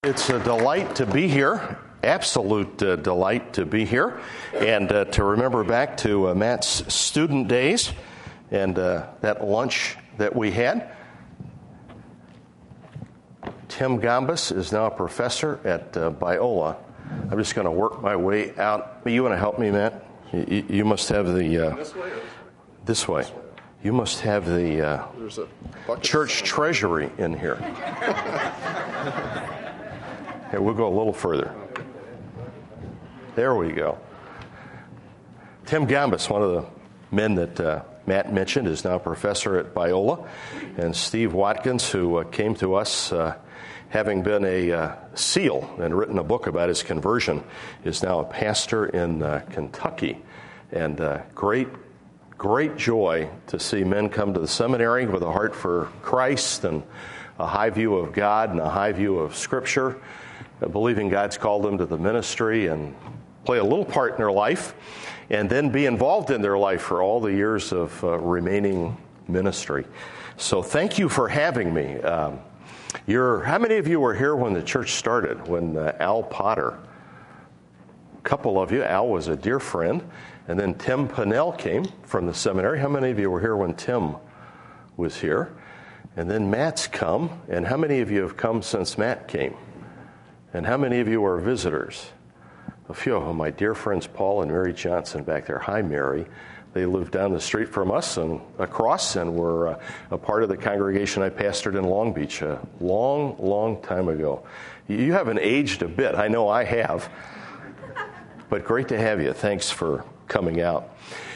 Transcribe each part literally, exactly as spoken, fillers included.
It's a delight to be here, absolute uh, delight to be here, and uh, to remember back to uh, Matt's student days and uh, that lunch that we had. Tim Gambus is now a professor at uh, Biola. I'm just going to work my way out. You want to help me, Matt? You, you must have the... Uh, this way? Or this way. You must have the uh, There's a bucket church treasury in here. Here, we'll go a little further. There we go. Tim Gambus, one of the men that uh, Matt mentioned, is now a professor at Biola. And Steve Watkins, who uh, came to us uh, having been a uh, SEAL and written a book about his conversion, is now a pastor in uh, Kentucky. And uh, great, great joy to see men come to the seminary with a heart for Christ and a high view of God and a high view of Scripture, believing God's called them to the ministry and play a little part in their life, and then be involved in their life for all the years of uh, remaining ministry. So thank you for having me. Um, you're, how many of you were here when the church started, when uh, Al Potter, a couple of you, Al was a dear friend, and then Tim Pinnell came from the seminary. How many of you were here when Tim was here? And then Matt's come, and how many of you have come since Matt came? And how many of you are visitors? A few of them, my dear friends Paul and Mary Johnson back there. Hi, Mary. They live down the street from us and across, and were uh, a part of the congregation I pastored in Long Beach a long, long time ago. You haven't aged a bit. I know I have. But great to have you. Thanks for coming out.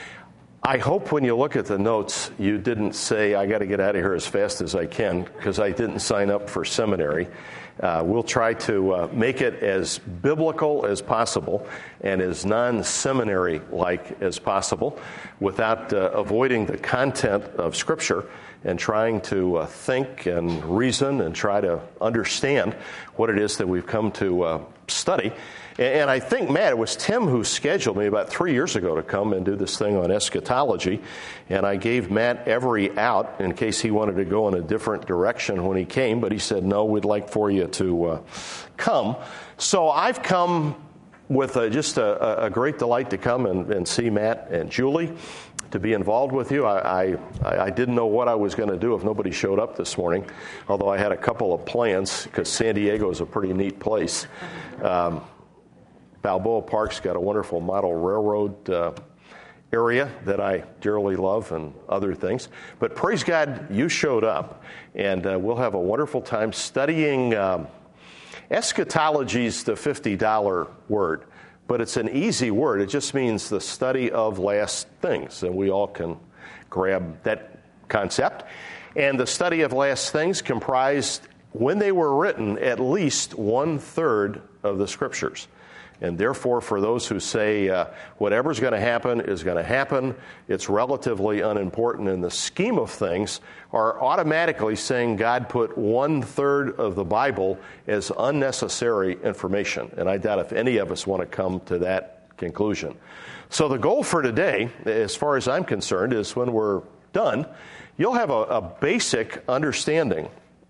I hope when you look at the notes, you didn't say, I got to get out of here as fast as I can, because I didn't sign up for seminary. Uh, we'll try to uh, make it as biblical as possible and as non-seminary-like as possible without uh, avoiding the content of Scripture and trying to uh, think and reason and try to understand what it is that we've come to uh, study. And I think, Matt, it was Tim who scheduled me about three years ago to come and do this thing on eschatology. And I gave Matt every out in case he wanted to go in a different direction when he came. But he said, no, we'd like for you to uh, come. So I've come with a, just a, a great delight to come and, and see Matt and Julie, to be involved with you. I, I, I didn't know what I was going to do if nobody showed up this morning, although I had a couple of plans, because San Diego is a pretty neat place. Um, Balboa Park's got a wonderful model railroad uh, area that I dearly love and other things. But praise God, you showed up, and uh, we'll have a wonderful time studying. Um, eschatology's the fifty dollar word, but it's an easy word. It just means the study of last things, and we all can grab that concept. And the study of last things comprised, when they were written, at least one-third of the Scriptures. And therefore, for those who say uh, whatever's going to happen is going to happen, it's relatively unimportant in the scheme of things, are automatically saying God put one-third of the Bible as unnecessary information. And I doubt if any of us want to come to that conclusion. So the goal for today, as far as I'm concerned, is when we're done, you'll have a, a basic understanding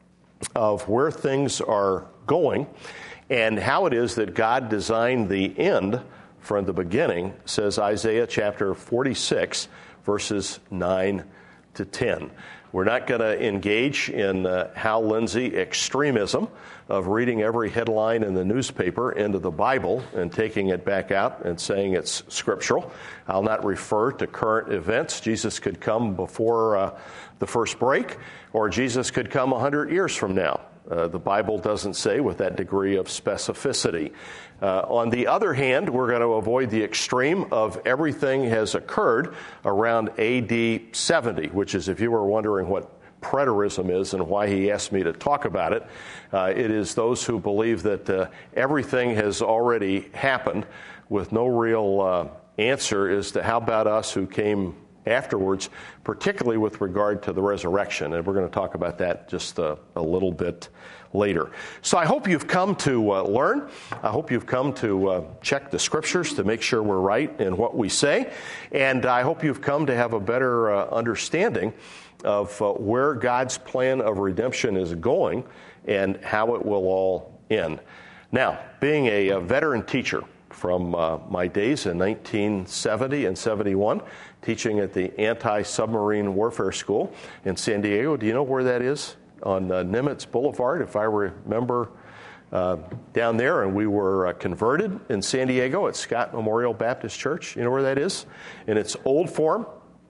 of where things are going, and how it is that God designed the end from the beginning, says Isaiah chapter forty-six, verses nine to ten. We're not going to engage in uh, Hal Lindsey extremism of reading every headline in the newspaper into the Bible and taking it back out and saying it's scriptural. I'll not refer to current events. Jesus could come before uh, the first break, or Jesus could come one hundred years from now. Uh, the Bible doesn't say with that degree of specificity. Uh, on the other hand, we're going to avoid the extreme of everything has occurred around A D seventy, which is, if you were wondering what preterism is and why he asked me to talk about it, uh, it is those who believe that uh, everything has already happened with no real uh, answer as to how about us who came afterwards, particularly with regard to the resurrection. And we're going to talk about that just a, a little bit later. So I hope you've come to uh, learn. I hope you've come to uh, check the Scriptures to make sure we're right in what we say. And I hope you've come to have a better uh, understanding of uh, where God's plan of redemption is going and how it will all in. Now, being a, a veteran teacher from uh, my days in nineteen seventy and seventy-one, teaching at the Anti-Submarine Warfare School in San Diego. Do you know where that is? On uh, Nimitz Boulevard, if I remember, uh, down there. And we were uh, converted in San Diego at Scott Memorial Baptist Church. You know where that is? In its old form,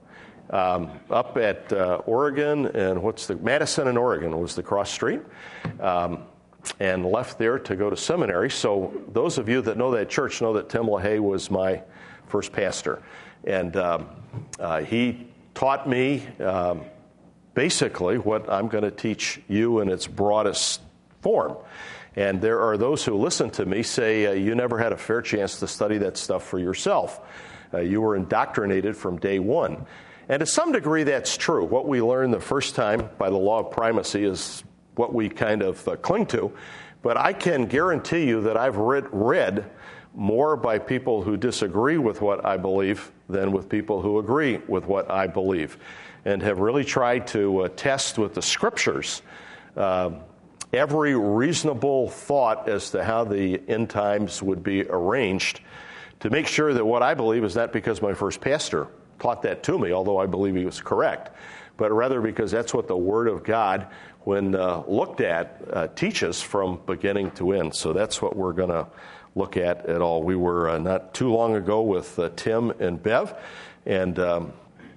um, up at uh, Oregon, and what's the, Madison and Oregon was the cross street. Um, and left there to go to seminary. So those of you that know that church know that Tim LaHaye was my first pastor. And um, uh, he taught me um, basically what I'm going to teach you in its broadest form. And there are those who listen to me say, uh, you never had a fair chance to study that stuff for yourself. Uh, you were indoctrinated from day one. And to some degree, that's true. What we learned the first time by the law of primacy is what we kind of uh, cling to. But I can guarantee you that I've read, read more by people who disagree with what I believe than with people who agree with what I believe, and have really tried to uh, test with the Scriptures uh, every reasonable thought as to how the end times would be arranged, to make sure that what I believe is not because my first pastor taught that to me, although I believe he was correct, but rather because that's what the Word of God, when uh, looked at, uh, teaches from beginning to end. So that's what we're going to look at at all. We were uh, not too long ago with uh, Tim and Bev, and um,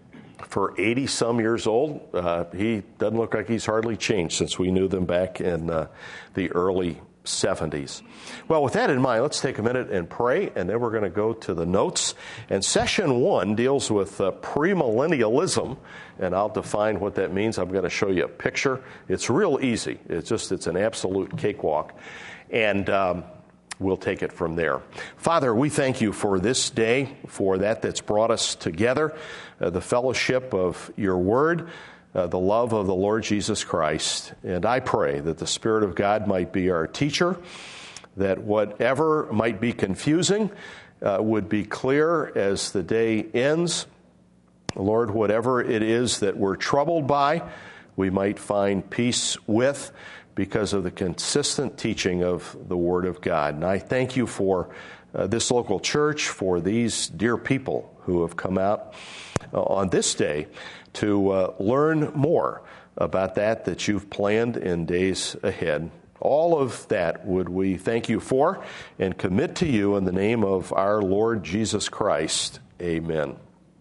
for eighty-some years old, uh, he doesn't look like he's hardly changed since we knew them back in uh, the early seventies. Well, with that in mind, let's take a minute and pray, and then we're going to go to the notes. And session one deals with uh, premillennialism, and I'll define what that means. I'm going to show you a picture. It's real easy. It's just, it's an absolute cakewalk. And um, we'll take it from there. Father, we thank you for this day, for that that's brought us together, uh, the fellowship of your word, Uh, the love of the Lord Jesus Christ. And I pray that the Spirit of God might be our teacher, that whatever might be confusing uh, would be clear as the day ends. Lord, whatever it is that we're troubled by, we might find peace with because of the consistent teaching of the Word of God. And I thank you for uh, this local church, for these dear people who have come out uh, on this day to uh, learn more about that that you've planned in days ahead. All of that would we thank you for and commit to you in the name of our Lord Jesus Christ. Amen.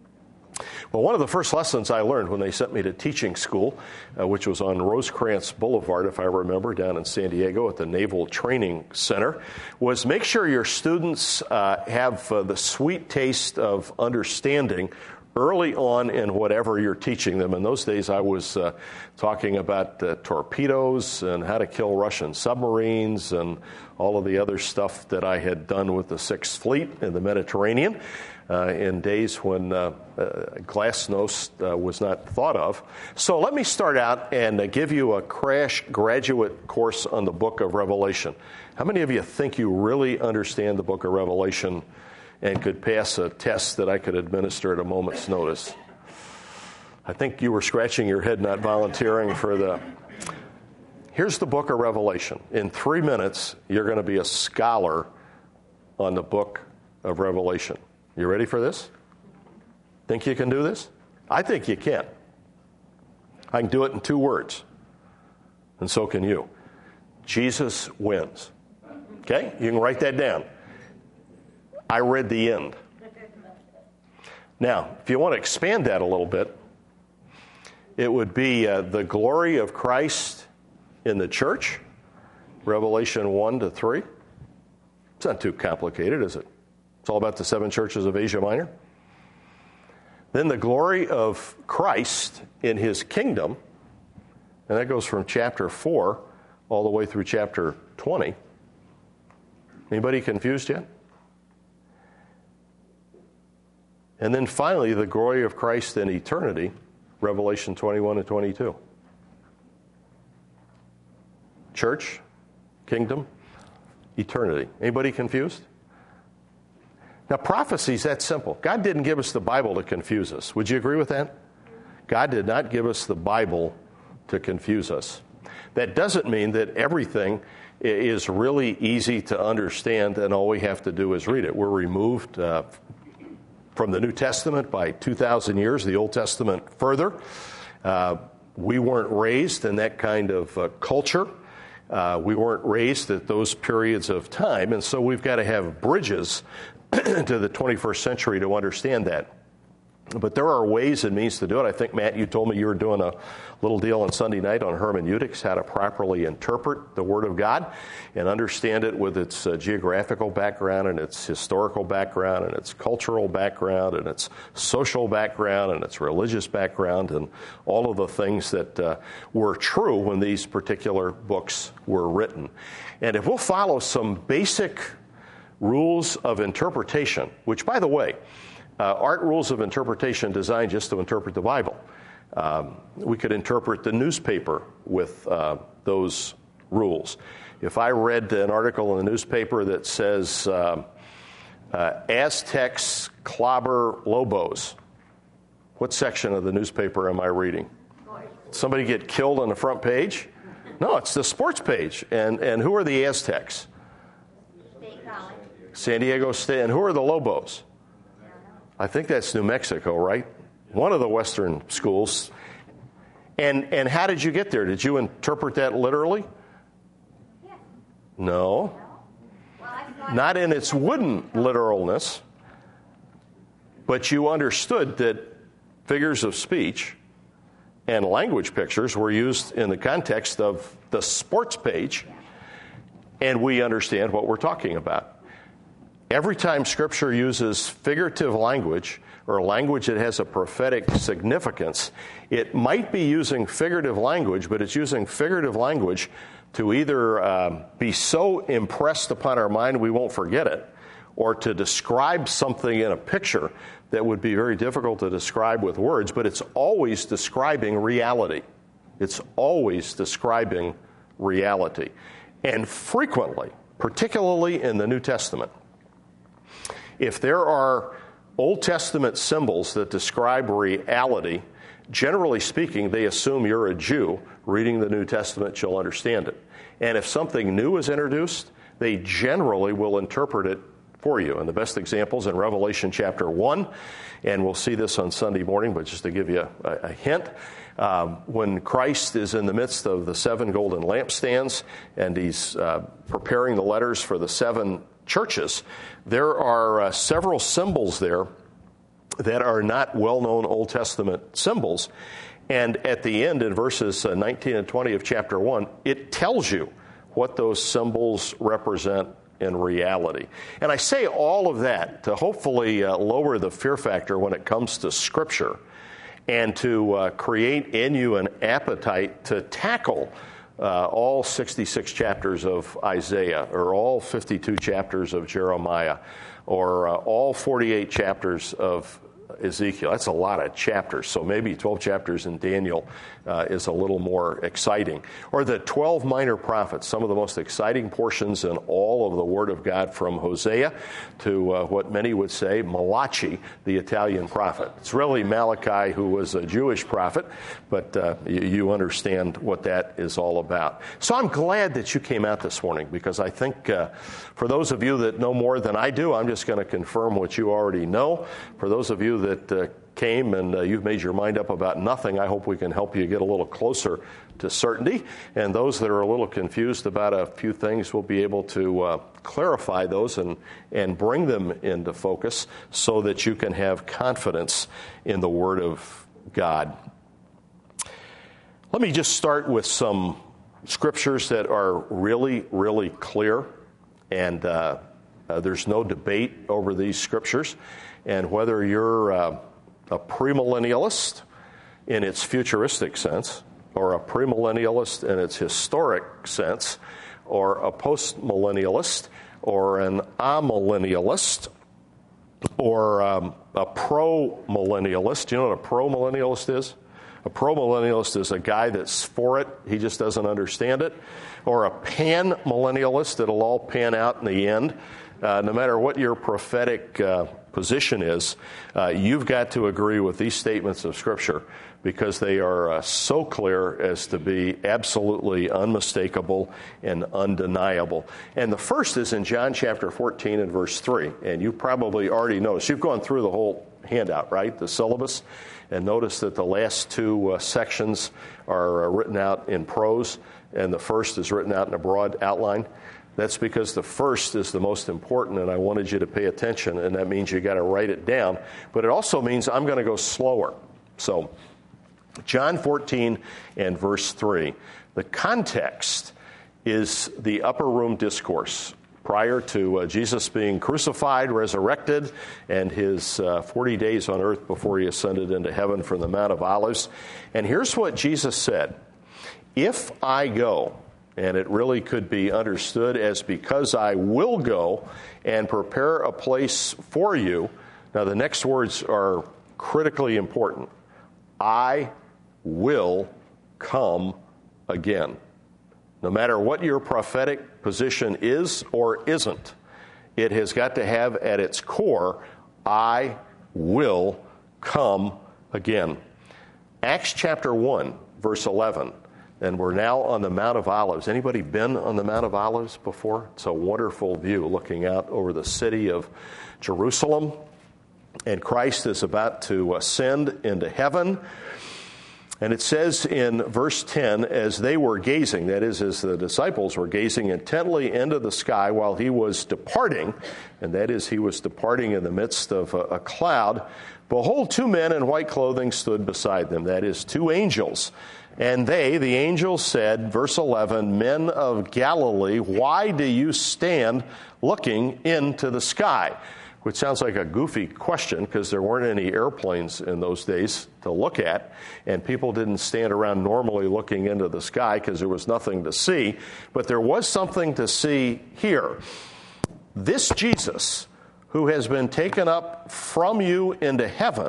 Well, one of the first lessons I learned when they sent me to teaching school, uh, which was on Rosecrans Boulevard, if I remember, down in San Diego at the Naval Training Center, was make sure your students uh, have uh, the sweet taste of understanding early on in whatever you're teaching them. In those days, I was uh, talking about uh, torpedoes and how to kill Russian submarines and all of the other stuff that I had done with the Sixth Fleet in the Mediterranean uh, in days when uh, uh, glasnost uh, was not thought of. So let me start out and uh, give you a crash graduate course on the book of Revelation. How many of you think you really understand the book of Revelation and could pass a test that I could administer at a moment's notice? I think you were scratching your head not volunteering for the... Here's the book of Revelation. In three minutes, you're going to be a scholar on the book of Revelation. You ready for this? Think you can do this? I think you can. I can do it in two words. And so can you. Jesus wins. Okay? You can write that down. I read the end. Now, if you want to expand that a little bit, it would be uh, the glory of Christ in the church, Revelation one to three. It's not too complicated, is it? It's all about the seven churches of Asia Minor. Then the glory of Christ in his kingdom, and that goes from chapter four all the way through chapter twenty. Anybody confused yet? And then finally, the glory of Christ in eternity, Revelation twenty-one and twenty-two. Church, kingdom, eternity. Anybody confused? Now, prophecy's that simple. God didn't give us the Bible to confuse us. Would you agree with that? God did not give us the Bible to confuse us. That doesn't mean that everything is really easy to understand and all we have to do is read it. We're removed uh, from the New Testament by two thousand years, the Old Testament further. Uh, we weren't raised in that kind of uh, culture. Uh, we weren't raised at those periods of time, and so we've got to have bridges to the twenty-first century to understand that. But there are ways and means to do it. I think, Matt, you told me you were doing a little deal on Sunday night on hermeneutics, how to properly interpret the Word of God and understand it with its uh, geographical background and its historical background and its cultural background and its social background and its religious background and all of the things that uh, were true when these particular books were written. And if we'll follow some basic rules of interpretation, which, by the way, Uh, aren't rules of interpretation designed just to interpret the Bible. Um, we could interpret the newspaper with uh, those rules. If I read an article in the newspaper that says, uh, uh, Aztecs clobber Lobos, what section of the newspaper am I reading? Somebody get killed on the front page? No, it's the sports page. And, and who are the Aztecs? State College. San Diego State. And who are the Lobos? I think that's New Mexico, right? One of the Western schools. And and how did you get there? Did you interpret that literally? Yes. No. Well, I thought Not in its wooden literalness, but you understood that figures of speech and language pictures were used in the context of the sports page, and we understand what we're talking about. Every time Scripture uses figurative language or language that has a prophetic significance, it might be using figurative language, but it's using figurative language to either uh, be so impressed upon our mind we won't forget it, or to describe something in a picture that would be very difficult to describe with words, but it's always describing reality. It's always describing reality. And frequently, particularly in the New Testament, if there are Old Testament symbols that describe reality, generally speaking, they assume you're a Jew reading the New Testament, you'll understand it. And if something new is introduced, they generally will interpret it for you. And the best examples in Revelation chapter one, and we'll see this on Sunday morning, but just to give you a, a hint, um, when Christ is in the midst of the seven golden lampstands and he's uh, preparing the letters for the seven churches, there are uh, several symbols there that are not well-known Old Testament symbols. And at the end, in verses uh, nineteen and twenty of chapter one, it tells you what those symbols represent in reality. And I say all of that to hopefully uh, lower the fear factor when it comes to Scripture and to uh, create in you an appetite to tackle Uh, all sixty-six chapters of Isaiah, or all fifty-two chapters of Jeremiah, or uh, all forty-eight chapters of Ezekiel. That's a lot of chapters, so maybe twelve chapters in Daniel uh, is a little more exciting. Or the twelve minor prophets, some of the most exciting portions in all of the Word of God, from Hosea to uh, what many would say Malachi, the Italian prophet. It's really Malachi, who was a Jewish prophet, but uh, you, you understand what that is all about. So I'm glad that you came out this morning, because I think uh, for those of you that know more than I do, I'm just going to confirm what you already know. For those of you that uh, came and uh, you've made your mind up about nothing, I hope we can help you get a little closer to certainty. And those that are a little confused about a few things, we'll be able to uh, clarify those and, and bring them into focus so that you can have confidence in the Word of God. Let me just start with some scriptures that are really, really clear, and uh, uh, there's no debate over these scriptures. And whether you're uh, a premillennialist in its futuristic sense, or a premillennialist in its historic sense, or a postmillennialist, or an amillennialist, or um, a pro-millennialist. Do you know what a pro-millennialist is? A pro-millennialist is a guy that's for it. He just doesn't understand it. Or a pan-millennialist, it'll all pan out in the end. Uh, no matter what your prophetic uh, position is, uh, you've got to agree with these statements of Scripture because they are uh, so clear as to be absolutely unmistakable and undeniable. And the first is in John chapter fourteen and verse three. And you probably already noticed. You've gone through the whole handout, right? The syllabus. And notice that the last two uh, sections are uh, written out in prose, and the first is written out in a broad outline. That's because the first is the most important, and I wanted you to pay attention, and that means you got to write it down. But it also means I'm going to go slower. So, John fourteen and verse three. The context is the upper room discourse prior to uh, Jesus being crucified, resurrected, and his uh, forty days on earth before he ascended into heaven from the Mount of Olives. And here's what Jesus said. If I go, and it really could be understood as because I will go and prepare a place for you. Now, the next words are critically important. I will come again. No matter what your prophetic position is or isn't, it has got to have at its core, I will come again. Acts chapter one, verse eleven. And we're now on the Mount of Olives. Anybody been on the Mount of Olives before? It's a wonderful view looking out over the city of Jerusalem. And Christ is about to ascend into heaven. And it says in verse ten, as they were gazing, that is, as the disciples were gazing intently into the sky while he was departing, and that is, he was departing in the midst of a, a cloud, behold, two men in white clothing stood beside them, that is, two angels. And they, the angels, said, verse eleven, men of Galilee, why do you stand looking into the sky? Which sounds like a goofy question because there weren't any airplanes in those days to look at, and people didn't stand around normally looking into the sky because there was nothing to see. But there was something to see here. This Jesus, who has been taken up from you into heaven,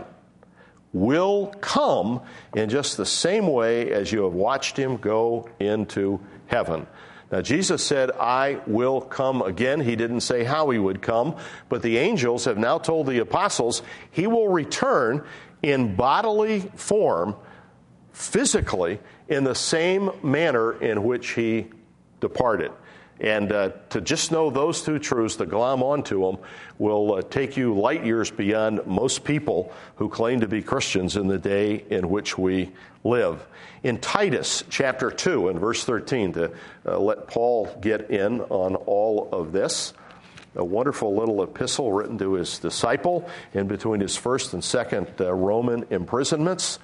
will come in just the same way as you have watched him go into heaven. Now, Jesus said, I will come again. He didn't say how he would come, but the angels have now told the apostles he will return in bodily form, physically, in the same manner in which he departed. And uh, to just know those two truths, to glom onto them, will uh, take you light years beyond most people who claim to be Christians in the day in which we live. In Titus chapter two and verse thirteen, to uh, let Paul get in on all of this, a wonderful little epistle written to his disciple in between his first and second uh, Roman imprisonments.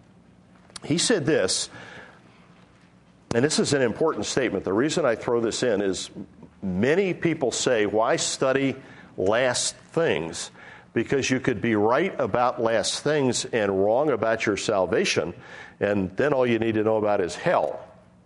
He said this, and this is an important statement. The reason I throw this in is many people say, why study last things? Because you could be right about last things and wrong about your salvation, and then all you need to know about is hell.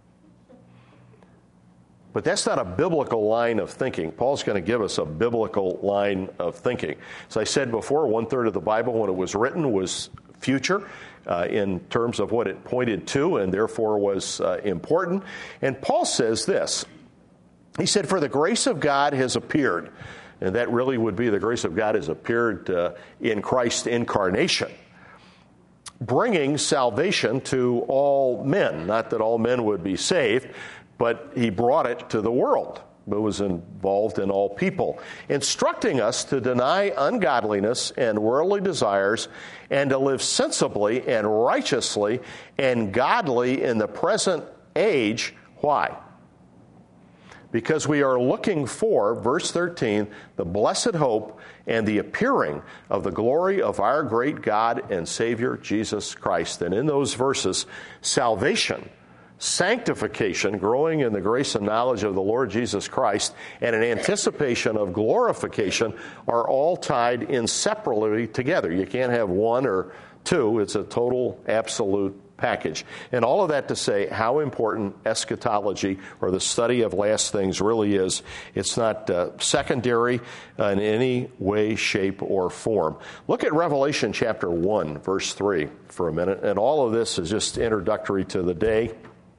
But that's not a biblical line of thinking. Paul's going to give us a biblical line of thinking. As I said before, one-third of the Bible when it was written was future uh, in terms of what it pointed to and therefore was uh, important. And Paul says this. He said, for the grace of God has appeared. And that really would be the grace of God has appeared uh, in Christ's incarnation, bringing salvation to all men. Not that all men would be saved, but he brought it to the world. It was involved in all people, instructing us to deny ungodliness and worldly desires and to live sensibly and righteously and godly in the present age. Why? Because we are looking for, verse thirteen, the blessed hope and the appearing of the glory of our great God and Savior, Jesus Christ. And in those verses, salvation, sanctification, growing in the grace and knowledge of the Lord Jesus Christ, and an anticipation of glorification are all tied inseparably together. You can't have one or two. It's a total, absolute package. And all of that to say how important eschatology, or the study of last things, really is. It's not uh, secondary uh, in any way, shape, or form. Look at Revelation chapter one, verse three for a minute. And all of this is just introductory to the day.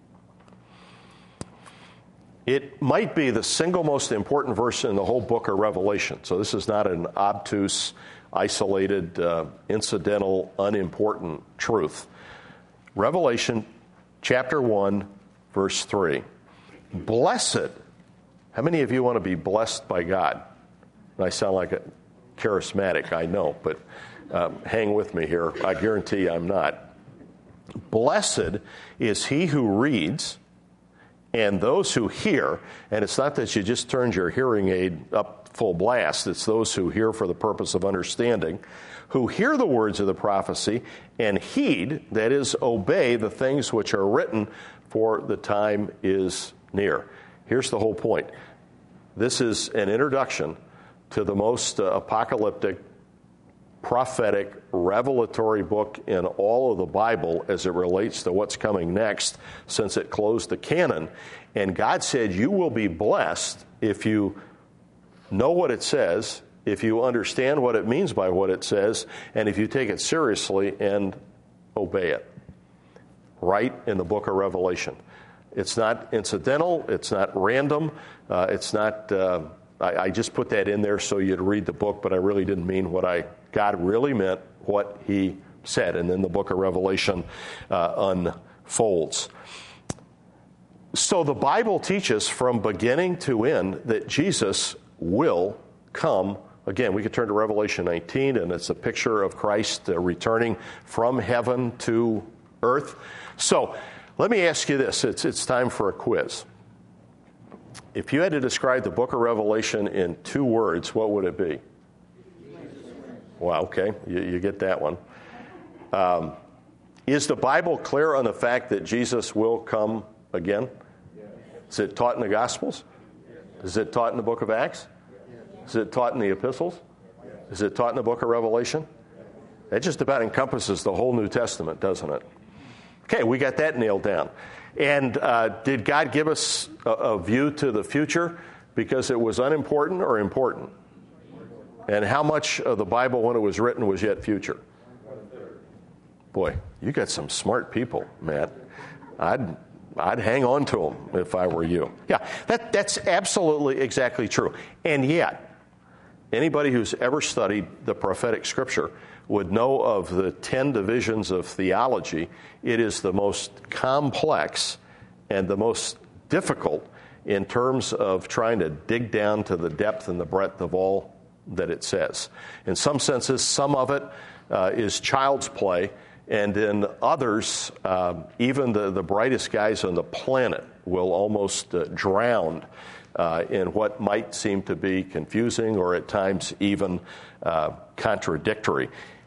It might be the single most important verse in the whole book of Revelation. So this is not an obtuse, isolated, uh, incidental, unimportant truth. Revelation chapter one, verse three. Blessed. How many of you want to be blessed by God? And I sound like a charismatic, I know, but um, hang with me here. I guarantee I'm not. Blessed is he who reads and those who hear, and it's not that you just turned your hearing aid up full blast, it's those who hear for the purpose of understanding, who hear the words of the prophecy and heed, that is, obey the things which are written, for the time is near. Here's the whole point. This is an introduction to the most uh, apocalyptic, prophetic, revelatory book in all of the Bible as it relates to what's coming next, since it closed the canon. And God said you will be blessed if you know what it says, if you understand what it means by what it says, and if you take it seriously and obey it. Right in the book of Revelation. It's not incidental. It's not random. Uh, it's not... Uh, I, I just put that in there so you'd read the book, but I really didn't mean what I... God really meant what he said. And then the book of Revelation uh, unfolds. So the Bible teaches from beginning to end that Jesus will come again. We could turn to Revelation nineteen, and it's a picture of Christ uh, returning from heaven to earth. So let me ask you this. It's, it's time for a quiz. If you had to describe the book of Revelation in two words, what would it be? Well, okay, you, you get that one. Um, is the Bible clear on the fact that Jesus will come again? Is it taught in the Gospels? Is it taught in the book of Acts? Is it taught in the epistles? Is it taught in the book of Revelation? That just about encompasses the whole New Testament, doesn't it? Okay, we got that nailed down. And uh, did God give us a, a view to the future because it was unimportant or important? And how much of the Bible, when it was written, was yet future? Boy, you got some smart people, Matt. I'd I'd hang on to them if I were you. Yeah, that that's absolutely exactly true. And yet, anybody who's ever studied the prophetic scripture would know of the ten divisions of theology. It is the most complex and the most difficult in terms of trying to dig down to the depth and the breadth of all that it says. In some senses, some of it uh, is child's play, and in others, um, even the, the brightest guys on the planet will almost uh, drown uh, in what might seem to be confusing or at times even uh, contradictory.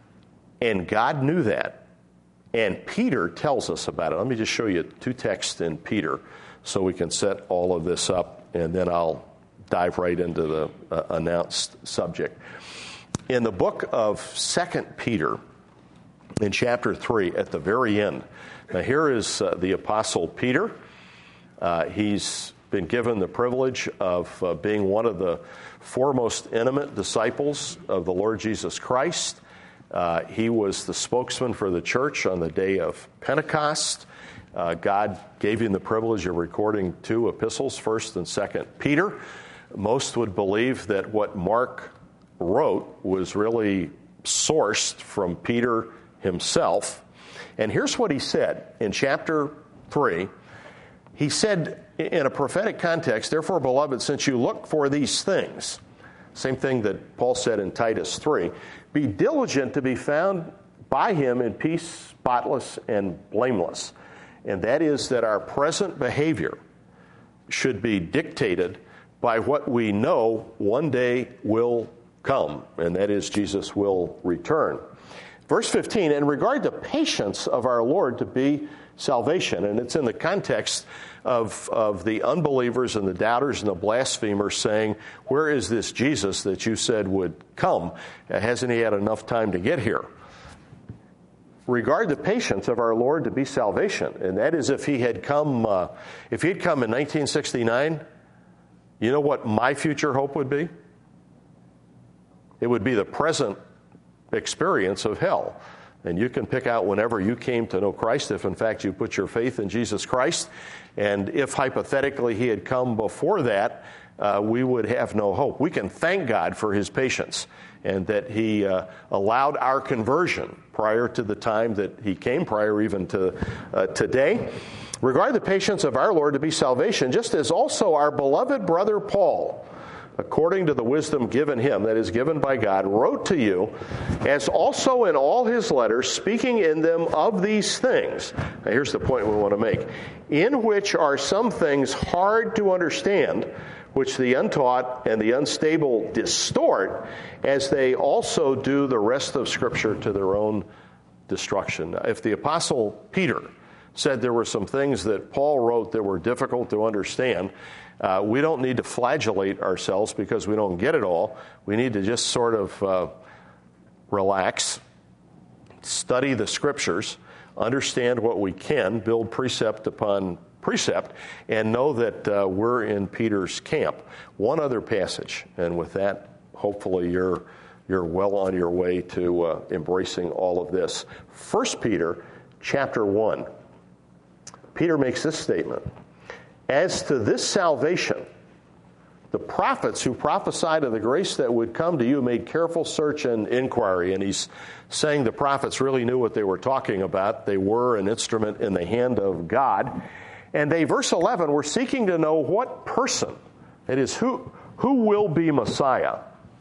And God knew that. And Peter tells us about it. Let me just show you two texts in Peter so we can set all of this up, and then I'll dive right into the uh, announced subject. In the book of Second Peter, in chapter three, at the very end, now here is uh, the Apostle Peter. Uh, he's been given the privilege of uh, being one of the foremost intimate disciples of the Lord Jesus Christ. Uh, he was the spokesman for the church on the day of Pentecost. Uh, God gave him the privilege of recording two epistles, First and Second Peter. Most would believe that what Mark wrote was really sourced from Peter himself. And here's what he said in chapter three. He said in a prophetic context, "Therefore, beloved, since you look for these things," same thing that Paul said in Titus three, "be diligent to be found by him in peace, spotless, and blameless." And that is that our present behavior should be dictated by what we know one day will come, and that is Jesus will return. Verse fifteen, "In regard to patience of our Lord to be salvation," and it's in the context of, of the unbelievers and the doubters and the blasphemers saying, "Where is this Jesus that you said would come? Hasn't he had enough time to get here?" regard the patience of our Lord to be salvation. And that is if he had come, uh, if he had come in nineteen sixty-nine, you know what my future hope would be? It would be the present experience of hell. And you can pick out whenever you came to know Christ, if in fact you put your faith in Jesus Christ. And if hypothetically he had come before that, uh, we would have no hope. We can thank God for his patience and that he uh, allowed our conversion prior to the time that he came, prior even to uh, today. Regard the patience of our Lord to be salvation, just as also our beloved brother Paul, according to the wisdom given him, that is given by God, wrote to you, as also in all his letters, speaking in them of these things. Now here's the point we want to make. In which are some things hard to understand, which the untaught and the unstable distort, as they also do the rest of Scripture to their own destruction. If the Apostle Peter said there were some things that Paul wrote that were difficult to understand, uh, we don't need to flagellate ourselves because we don't get it all. We need to just sort of uh, relax, study the Scriptures, understand what we can, build precept upon precept, and know that uh, we're in Peter's camp. One other passage, and with that, hopefully you're you're well on your way to uh, embracing all of this. First Peter chapter one. Peter makes this statement. As to this salvation, the prophets who prophesied of the grace that would come to you made careful search and inquiry. And he's saying the prophets really knew what they were talking about. They were an instrument in the hand of God. And they, verse eleven, were seeking to know what person, that is, who, who will be Messiah,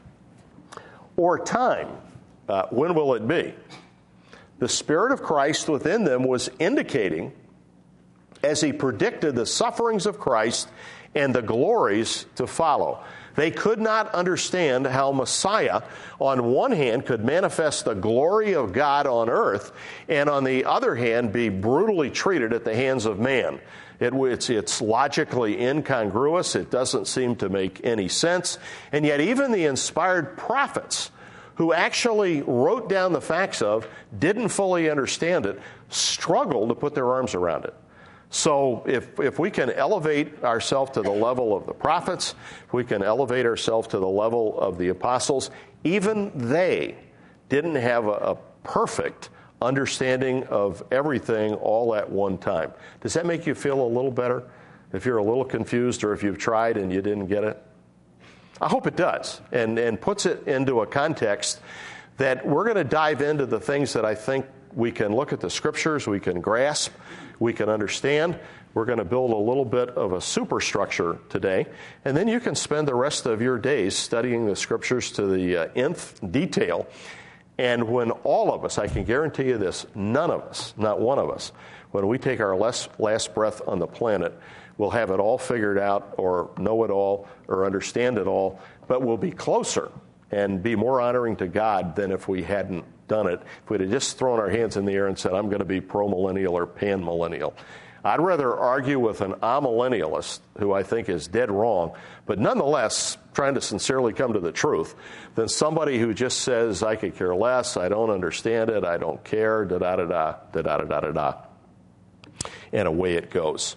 or time, uh, when will it be? The Spirit of Christ within them was indicating, as he predicted the sufferings of Christ and the glories to follow. They could not understand how Messiah, on one hand, could manifest the glory of God on earth, and on the other hand, be brutally treated at the hands of man. It, it's, it's logically incongruous. It doesn't seem to make any sense. And yet even the inspired prophets, who actually wrote down the facts of, didn't fully understand it, struggled to put their arms around it. So if if we can elevate ourselves to the level of the prophets, if we can elevate ourselves to the level of the apostles, even they didn't have a, a perfect understanding of everything all at one time. Does that make you feel a little better? If you're a little confused or if you've tried and you didn't get it? I hope it does, and, and puts it into a context that we're going to dive into the things that I think we can look at the Scriptures, we can grasp, we can understand. We're going to build a little bit of a superstructure today, and then you can spend the rest of your days studying the Scriptures to the uh, nth detail. And when all of us, I can guarantee you this, none of us, not one of us, when we take our last, last breath on the planet, we'll have it all figured out or know it all or understand it all, but we'll be closer and be more honoring to God than if we hadn't done it. If we'd have just thrown our hands in the air and said, I'm going to be pro-millennial or pan-millennial. I'd rather argue with an amillennialist, who I think is dead wrong, but nonetheless trying to sincerely come to the truth, than somebody who just says, I could care less, I don't understand it, I don't care, da-da-da-da, da-da-da-da-da. And away it goes.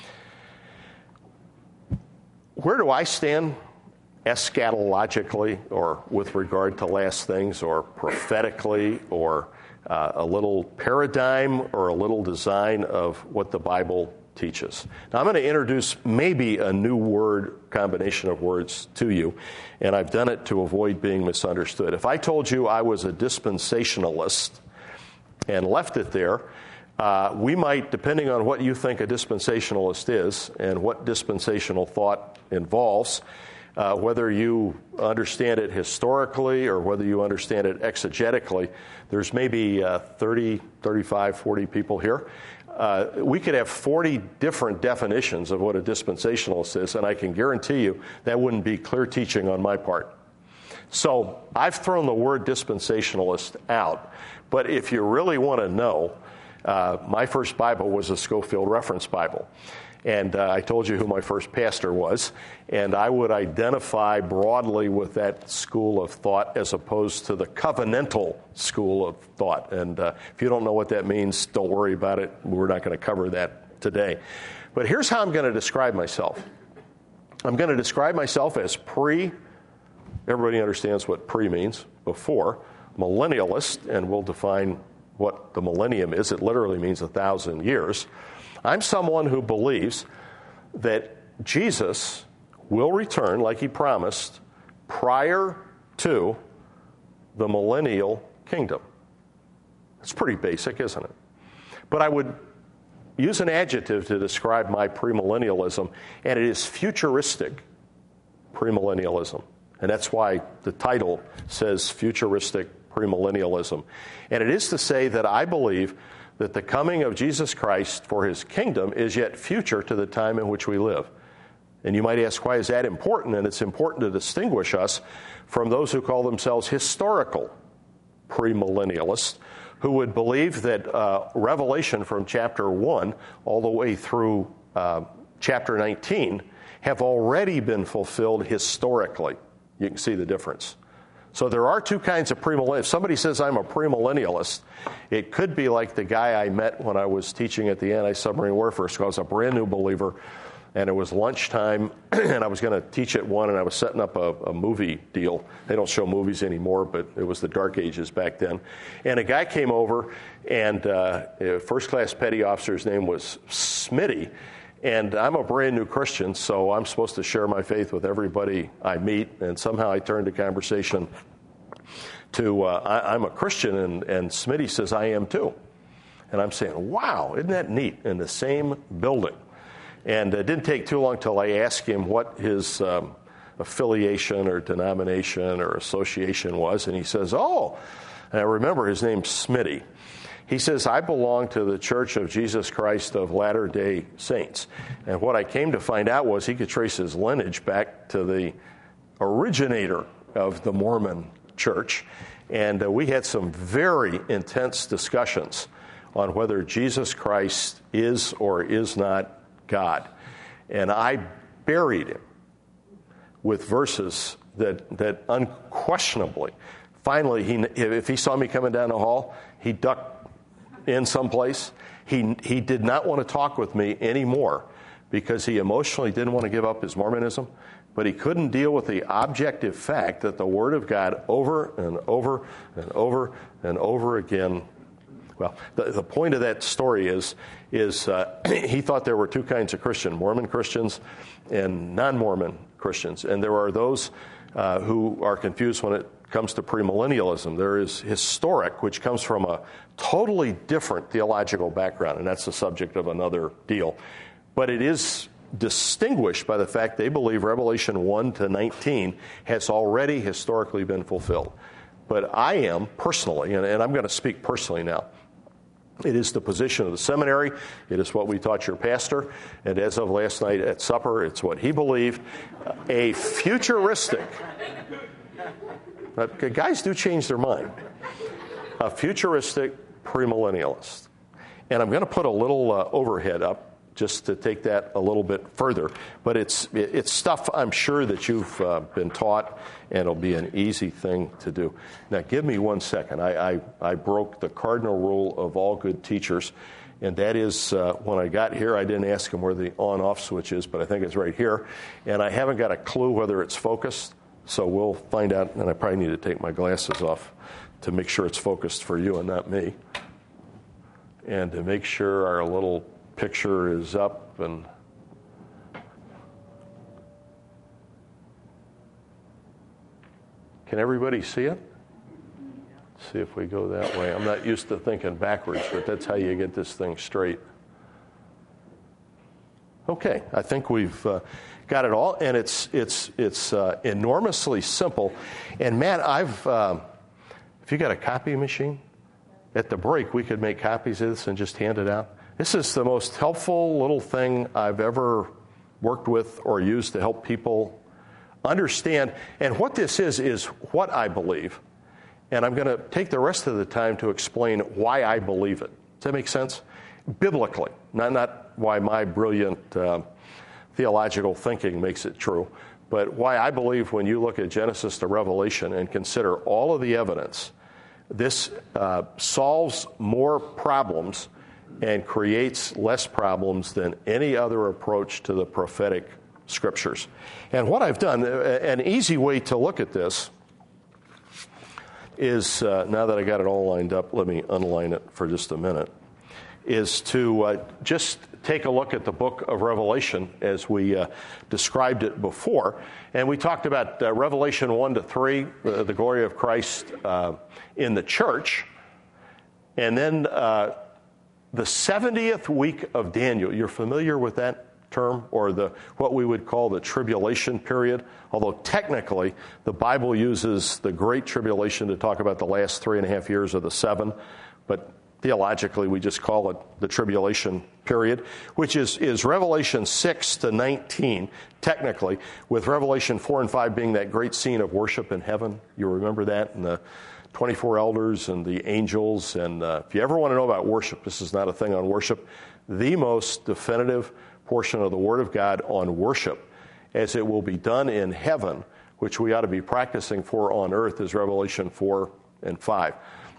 Where do I stand eschatologically, or with regard to last things, or prophetically, or uh, a little paradigm or a little design of what the Bible teaches? Now, I'm going to introduce maybe a new word, combination of words to you, and I've done it to avoid being misunderstood. If I told you I was a dispensationalist and left it there, uh, we might, depending on what you think a dispensationalist is and what dispensational thought involves, Uh, whether you understand it historically or whether you understand it exegetically, there's maybe uh, thirty, thirty-five, forty people here. Uh, we could have forty different definitions of what a dispensationalist is, and I can guarantee you that wouldn't be clear teaching on my part. So I've thrown the word dispensationalist out, but if you really want to know, uh, my first Bible was a Scofield Reference Bible. And uh, I told you who my first pastor was, and I would identify broadly with that school of thought as opposed to the covenantal school of thought. And uh, if you don't know what that means, don't worry about it. We're not going to cover that today. But here's how I'm going to describe myself. I'm going to describe myself as pre, everybody understands what pre means, before, millennialist, and we'll define what the millennium is. It literally means a thousand years. I'm someone who believes that Jesus will return, like he promised, prior to the millennial kingdom. It's pretty basic, isn't it? But I would use an adjective to describe my premillennialism, and it is futuristic premillennialism. And that's why the title says futuristic premillennialism. And it is to say that I believe that the coming of Jesus Christ for his kingdom is yet future to the time in which we live. And you might ask, why is that important? And it's important to distinguish us from those who call themselves historical premillennialists, who would believe that uh, Revelation from chapter one all the way through uh, chapter nineteen have already been fulfilled historically. You can see the difference. So there are two kinds of premillennialists. If somebody says I'm a premillennialist, it could be like the guy I met when I was teaching at the Anti-Submarine Warfare School. I was a brand new believer, and it was lunchtime, and I was going to teach at one, and I was setting up a, a movie deal. They don't show movies anymore, but it was the dark ages back then. And a guy came over, and uh, a first-class petty officer's name was Smitty. And I'm a brand new Christian, so I'm supposed to share my faith with everybody I meet. And somehow I turned the conversation to, uh, I, I'm a Christian, and, and Smitty says, I am too. And I'm saying, wow, isn't that neat, in the same building. And it didn't take too long till I asked him what his um, affiliation or denomination or association was. And he says, oh, and I remember his name's Smitty. He says, I belong to the Church of Jesus Christ of Latter-day Saints. And what I came to find out was he could trace his lineage back to the originator of the Mormon Church. And uh, we had some very intense discussions on whether Jesus Christ is or is not God. And I buried him with verses that, that unquestionably, finally, he, if he saw me coming down the hall, he ducked in some place. He he did not want to talk with me anymore because he emotionally didn't want to give up his Mormonism, but he couldn't deal with the objective fact that the Word of God over and over and over and over again. Well, the, the point of that story is, is uh, he thought there were two kinds of Christian, Mormon Christians and non-Mormon Christians. And there are those uh, who are confused when it comes to premillennialism. There is historic, which comes from a totally different theological background, and that's the subject of another deal. But it is distinguished by the fact they believe Revelation one to nineteen has already historically been fulfilled. But I am personally, and, and I'm going to speak personally now, it is the position of the seminary. It is what we taught your pastor. And as of last night at supper, it's what he believed. A futuristic, uh, guys do change their mind, a futuristic premillennialist. And I'm going to put a little uh, overhead up just to take that a little bit further. But it's it's stuff I'm sure that you've uh, been taught, and it'll be an easy thing to do. Now, give me one second. I, I, I broke the cardinal rule of all good teachers, and that is uh, when I got here, I didn't ask him where the on-off switch is, but I think it's right here. And I haven't got a clue whether it's focused, so we'll find out, and I probably need to take my glasses off to make sure it's focused for you and not me. And to make sure our little picture is up, and can everybody see it? Let's see if we go that way. I'm not used to thinking backwards, but that's how you get this thing straight. Okay, I think we've uh, got it all, and it's it's it's uh, enormously simple. And Matt, I've uh, if you got a copy machine, at the break we could make copies of this and just hand it out. This is the most helpful little thing I've ever worked with or used to help people understand. And what this is, is what I believe. And I'm going to take the rest of the time to explain why I believe it. Does that make sense? Biblically, not, not why my brilliant uh, theological thinking makes it true, but why I believe when you look at Genesis to Revelation and consider all of the evidence, this uh, solves more problems and creates less problems than any other approach to the prophetic scriptures. And what I've done, an easy way to look at this is, uh, now that I got it all lined up, let me unline it for just a minute, is to uh, just take a look at the book of Revelation as we uh, described it before. And we talked about uh, Revelation one to three, uh, the glory of Christ uh, in the church. And then uh, the seventieth week of Daniel. You're familiar with that term, or the what we would call the tribulation period? Although technically the Bible uses the Great Tribulation to talk about the last three and a half years of the seven, but theologically we just call it the tribulation period, which is, is Revelation six to nineteen, technically, with Revelation four and five being that great scene of worship in heaven. You remember that? And the twenty-four elders and the angels. And uh, if you ever want to know about worship, this is not a thing on worship, the most definitive portion of the Word of God on worship, as it will be done in heaven, which we ought to be practicing for on earth, is Revelation four and five.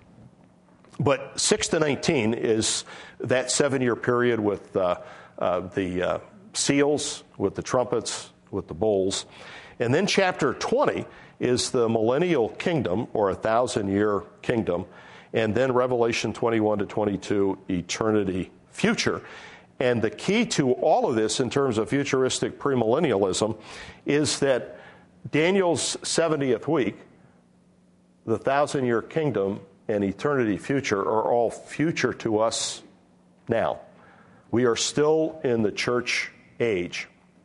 But six to nineteen is that seven-year period with uh, uh, the uh, seals, with the trumpets, with the bowls. And then chapter twenty is the millennial kingdom, or a thousand-year kingdom. And then Revelation twenty-one to twenty-two, eternity future. And the key to all of this in terms of futuristic premillennialism is that Daniel's seventieth week, the thousand-year kingdom, and eternity future are all future to us now. We are still in the church age.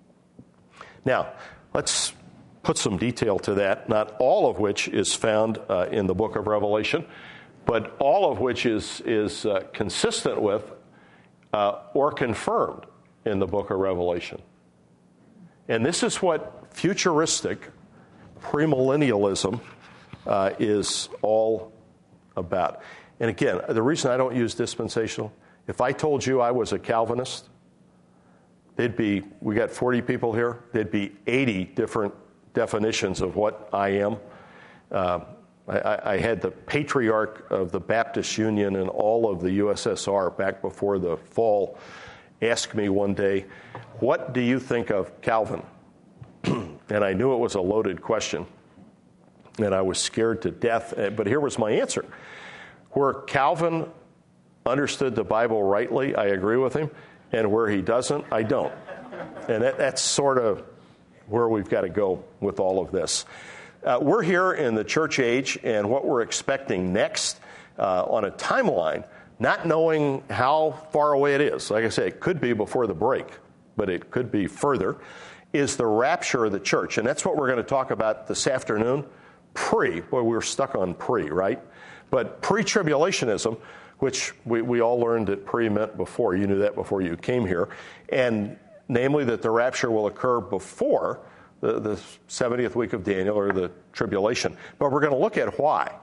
Now, let's put some detail to that, not all of which is found uh, in the book of Revelation, but all of which is, is uh, consistent with uh, or confirmed in the book of Revelation. And this is what futuristic premillennialism uh, is all about. And again, the reason I don't use dispensational, if I told you I was a Calvinist, there'd be, we got forty people here, there'd be eighty different definitions of what I am. Uh, I, I had the patriarch of the Baptist Union and all of the U S S R back before the fall ask me one day, what do you think of Calvin? And I knew it was a loaded question. And I was scared to death. But here was my answer. Where Calvin understood the Bible rightly, I agree with him. And where he doesn't, I don't. And that, that's sort of where we've got to go with all of this. Uh, we're here in the church age, and what we're expecting next uh, on a timeline, not knowing how far away it is. Like I say, it could be before the break, but it could be further, is the rapture of the church. And that's what we're going to talk about this afternoon. Pre, boy, we were stuck on pre, right? But pre-tribulationism, which we, we all learned that pre meant before. You knew that before you came here. And namely that the rapture will occur before the, the seventieth week of Daniel, or the tribulation. But we're going to look at why.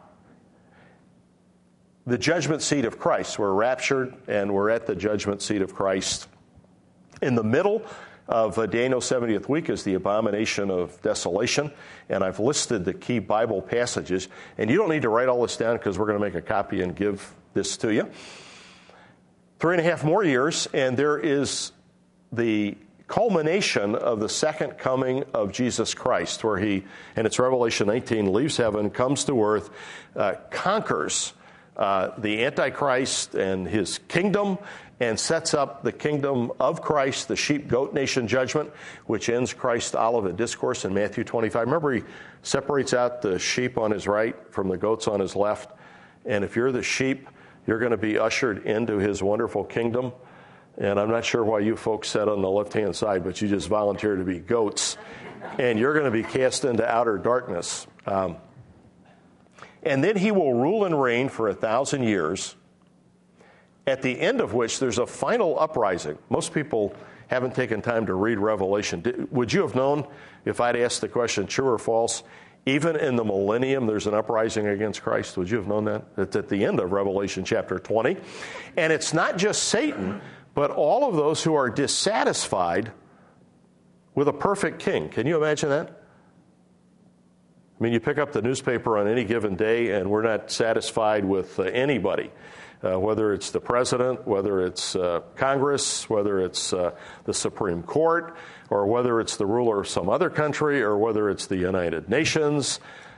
The judgment seat of Christ. We're raptured, and we're at the judgment seat of Christ. In the middle of uh, Daniel's seventieth week is the abomination of desolation, and I've listed the key Bible passages. And you don't need to write all this down because we're going to make a copy and give this to you. Three and a half more years, and there is the culmination of the second coming of Jesus Christ, where he, and it's Revelation nineteen, leaves heaven, comes to earth, uh, conquers uh, the Antichrist and his kingdom, and sets up the kingdom of Christ, the sheep-goat nation judgment, which ends Christ's Olivet Discourse in Matthew twenty-five. Remember, he separates out the sheep on his right from the goats on his left. And if you're the sheep, you're going to be ushered into his wonderful kingdom. And I'm not sure why you folks sat on the left-hand side, but you just volunteered to be goats. And you're going to be cast into outer darkness. Um, and then he will rule and reign for a thousand years, at the end of which there's a final uprising. Most people haven't taken time to read Revelation. Did, would you have known if I'd asked the question, true or false, even in the millennium there's an uprising against Christ? Would you have known that? It's at the end of Revelation chapter twenty. And it's not just Satan, but all of those who are dissatisfied with a perfect king. Can you imagine that? I mean, you pick up the newspaper on any given day, and we're not satisfied with uh, anybody, uh, whether it's the president, whether it's uh, Congress, whether it's uh, the Supreme Court, or whether it's the ruler of some other country, or whether it's the United Nations.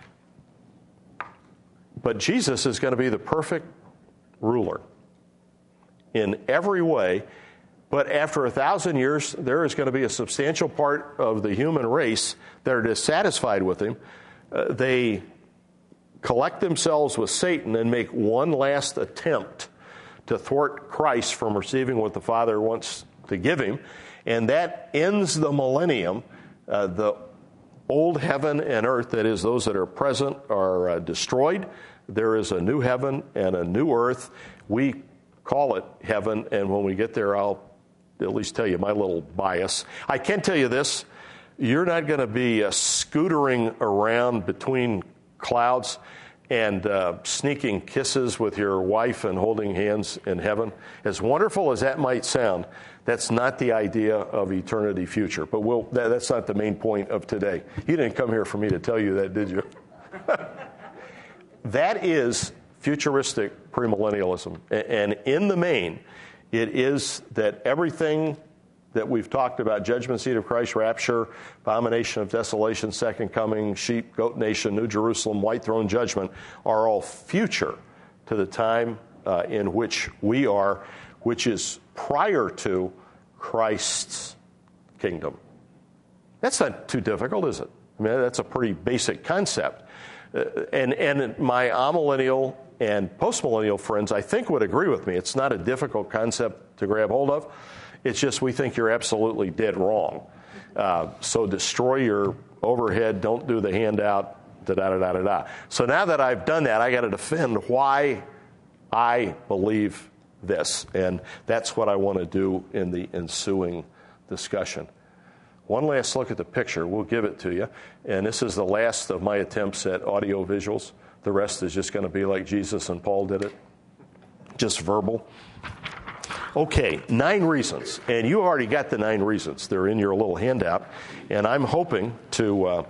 But Jesus is going to be the perfect ruler in every way. But after a thousand years, there is going to be a substantial part of the human race that are dissatisfied with him. Uh, they collect themselves with Satan and make one last attempt to thwart Christ from receiving what the Father wants to give him. And that ends the millennium. Uh, the old heaven and earth, that is, those that are present, are uh, destroyed. There is a new heaven and a new earth. We call it heaven, and when we get there, I'll at least tell you my little bias. I can tell you this. You're not going to be uh, scootering around between clouds and uh, sneaking kisses with your wife and holding hands in heaven. As wonderful as that might sound, that's not the idea of eternity future. But we'll, that, that's not the main point of today. You didn't come here for me to tell you that, did you? That is futuristic premillennialism. And in the main, it is that everything that we've talked about, judgment seat of Christ, rapture, abomination of desolation, second coming, sheep, goat nation, New Jerusalem, white throne judgment, are all future to the time uh, in which we are, which is prior to Christ's kingdom. That's not too difficult, is it? I mean, that's a pretty basic concept. Uh, and, and my amillennial and postmillennial friends, I think, would agree with me. It's not a difficult concept to grab hold of. It's just we think you're absolutely dead wrong. Uh, so destroy your overhead, don't do the handout, da-da-da-da-da-da. So now that I've done that, I got to defend why I believe this. And that's what I want to do in the ensuing discussion. One last look at the picture. We'll give it to you. And this is the last of my attempts at audio visuals. The rest is just going to be like Jesus and Paul did it, just verbal. Okay, nine reasons. And you already got the nine reasons. They're in your little handout. And I'm hoping to uh,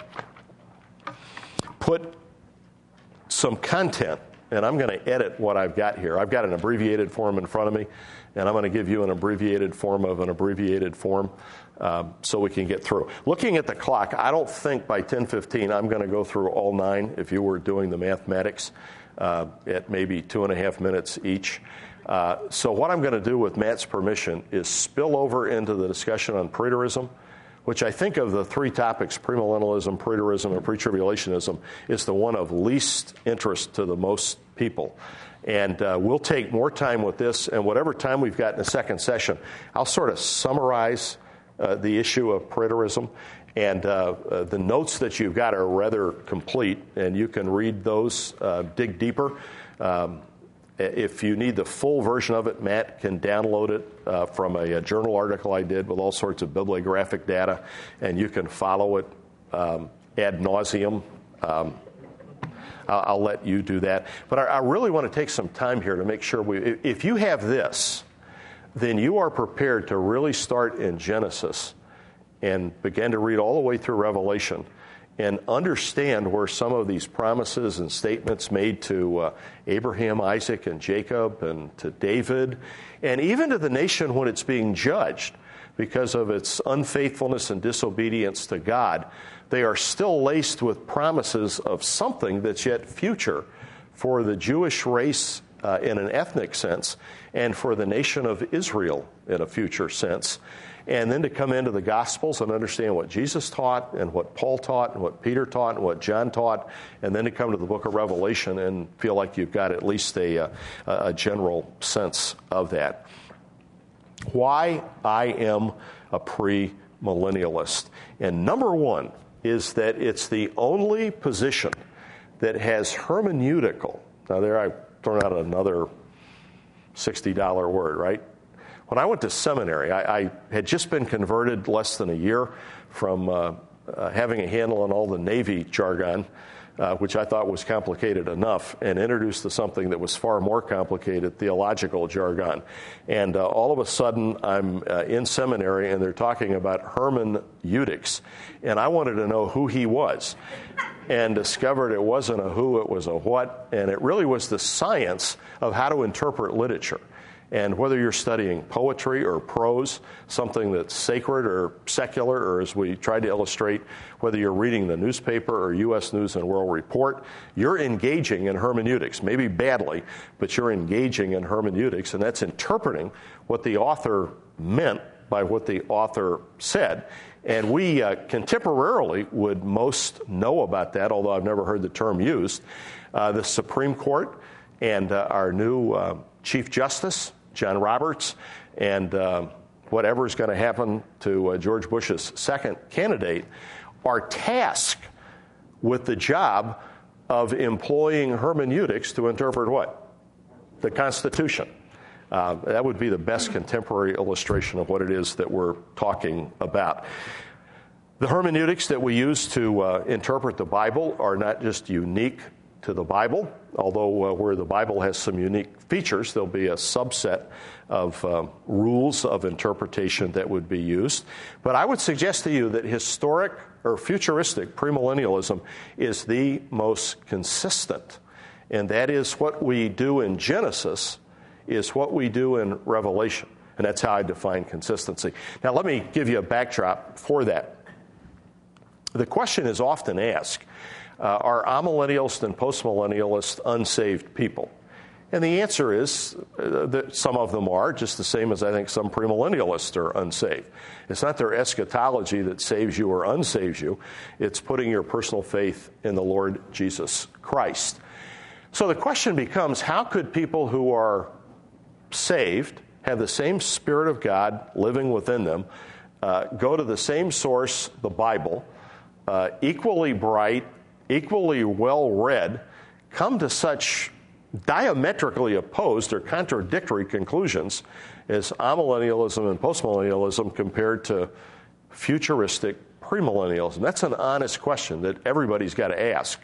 put some content, and I'm going to edit what I've got here. I've got an abbreviated form in front of me, and I'm going to give you an abbreviated form of an abbreviated form uh, so we can get through. Looking at the clock, I don't think by ten fifteen I'm going to go through all nine if you were doing the mathematics uh, at maybe two and a half minutes each. Uh, so what I'm going to do, with Matt's permission, is spill over into the discussion on preterism, which I think of the three topics, premillennialism, preterism, and pretribulationism, is the one of least interest to the most people. And uh, we'll take more time with this, and whatever time we've got in the second session, I'll sort of summarize uh, the issue of preterism. And uh, uh, the notes that you've got are rather complete, and you can read those, uh, dig deeper. Um, If you need the full version of it, Matt can download it uh, from a, a journal article I did with all sorts of bibliographic data, and you can follow it um, ad nauseum. Um, I'll, I'll let you do that. But I, I really want to take some time here to make sure we, if you have this, then you are prepared to really start in Genesis and begin to read all the way through Revelation and understand where some of these promises and statements made to uh, Abraham, Isaac, and Jacob, and to David, and even to the nation when it's being judged because of its unfaithfulness and disobedience to God, they are still laced with promises of something that's yet future for the Jewish race uh, in an ethnic sense, and for the nation of Israel in a future sense. And then to come into the Gospels and understand what Jesus taught and what Paul taught and what Peter taught and what John taught, and then to come to the book of Revelation and feel like you've got at least a, a general sense of that. Why I am a premillennialist. And number one is that it's the only position that has hermeneutical. Now there I've thrown out another sixty dollar word, right? When I went to seminary, I, I had just been converted less than a year from uh, uh, having a handle on all the Navy jargon uh, which I thought was complicated enough, and introduced to something that was far more complicated, theological jargon. And uh, all of a sudden, I'm uh, in seminary, and they're talking about hermeneutics. And I wanted to know who he was, and discovered it wasn't a who, it was a what, and it really was the science of how to interpret literature. And whether you're studying poetry or prose, something that's sacred or secular, or as we tried to illustrate, whether you're reading the newspaper or U S News and World Report, you're engaging in hermeneutics, maybe badly, but you're engaging in hermeneutics, and that's interpreting what the author meant by what the author said. And we uh, contemporarily would most know about that, although I've never heard the term used. Uh, the Supreme Court and uh, our new uh, Chief Justice, John Roberts, and uh, whatever is going to happen to uh, George Bush's second candidate, are tasked with the job of employing hermeneutics to interpret what? The Constitution. Uh, that would be the best contemporary illustration of what it is that we're talking about. The hermeneutics that we use to uh, interpret the Bible are not just unique to the Bible, although uh, where the Bible has some unique features, there'll be a subset of uh, rules of interpretation that would be used. But I would suggest to you that historic or futuristic premillennialism is the most consistent, and that is what we do in Genesis is what we do in Revelation, and that's how I define consistency. Now, let me give you a backdrop for that. The question is often asked, Uh, are amillennialists and postmillennialists unsaved people? And the answer is uh, that some of them are, just the same as I think some premillennialists are unsaved. It's not their eschatology that saves you or unsaves you. It's putting your personal faith in the Lord Jesus Christ. So the question becomes, how could people who are saved, have the same Spirit of God living within them, uh, go to the same source, the Bible, uh, equally bright, equally well-read, come to such diametrically opposed or contradictory conclusions as amillennialism and postmillennialism compared to futuristic premillennialism? That's an honest question that everybody's got to ask.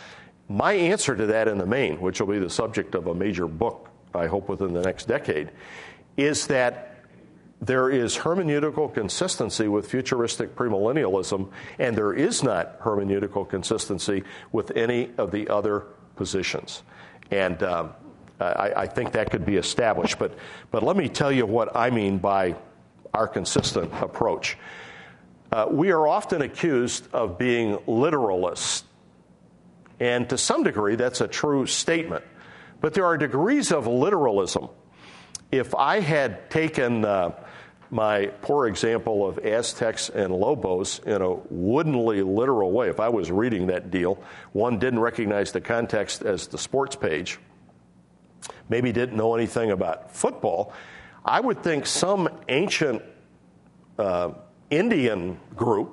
My answer to that in the main, which will be the subject of a major book, I hope within the next decade, is that there is hermeneutical consistency with futuristic premillennialism, and there is not hermeneutical consistency with any of the other positions. And um, I, I think that could be established. But, but let me tell you what I mean by our consistent approach. Uh, we are often accused of being literalists, and to some degree that's a true statement. But there are degrees of literalism. If I had taken uh, my poor example of Aztecs and Lobos in a woodenly literal way, if I was reading that deal, one didn't recognize the context as the sports page, maybe didn't know anything about football, I would think some ancient uh, Indian group,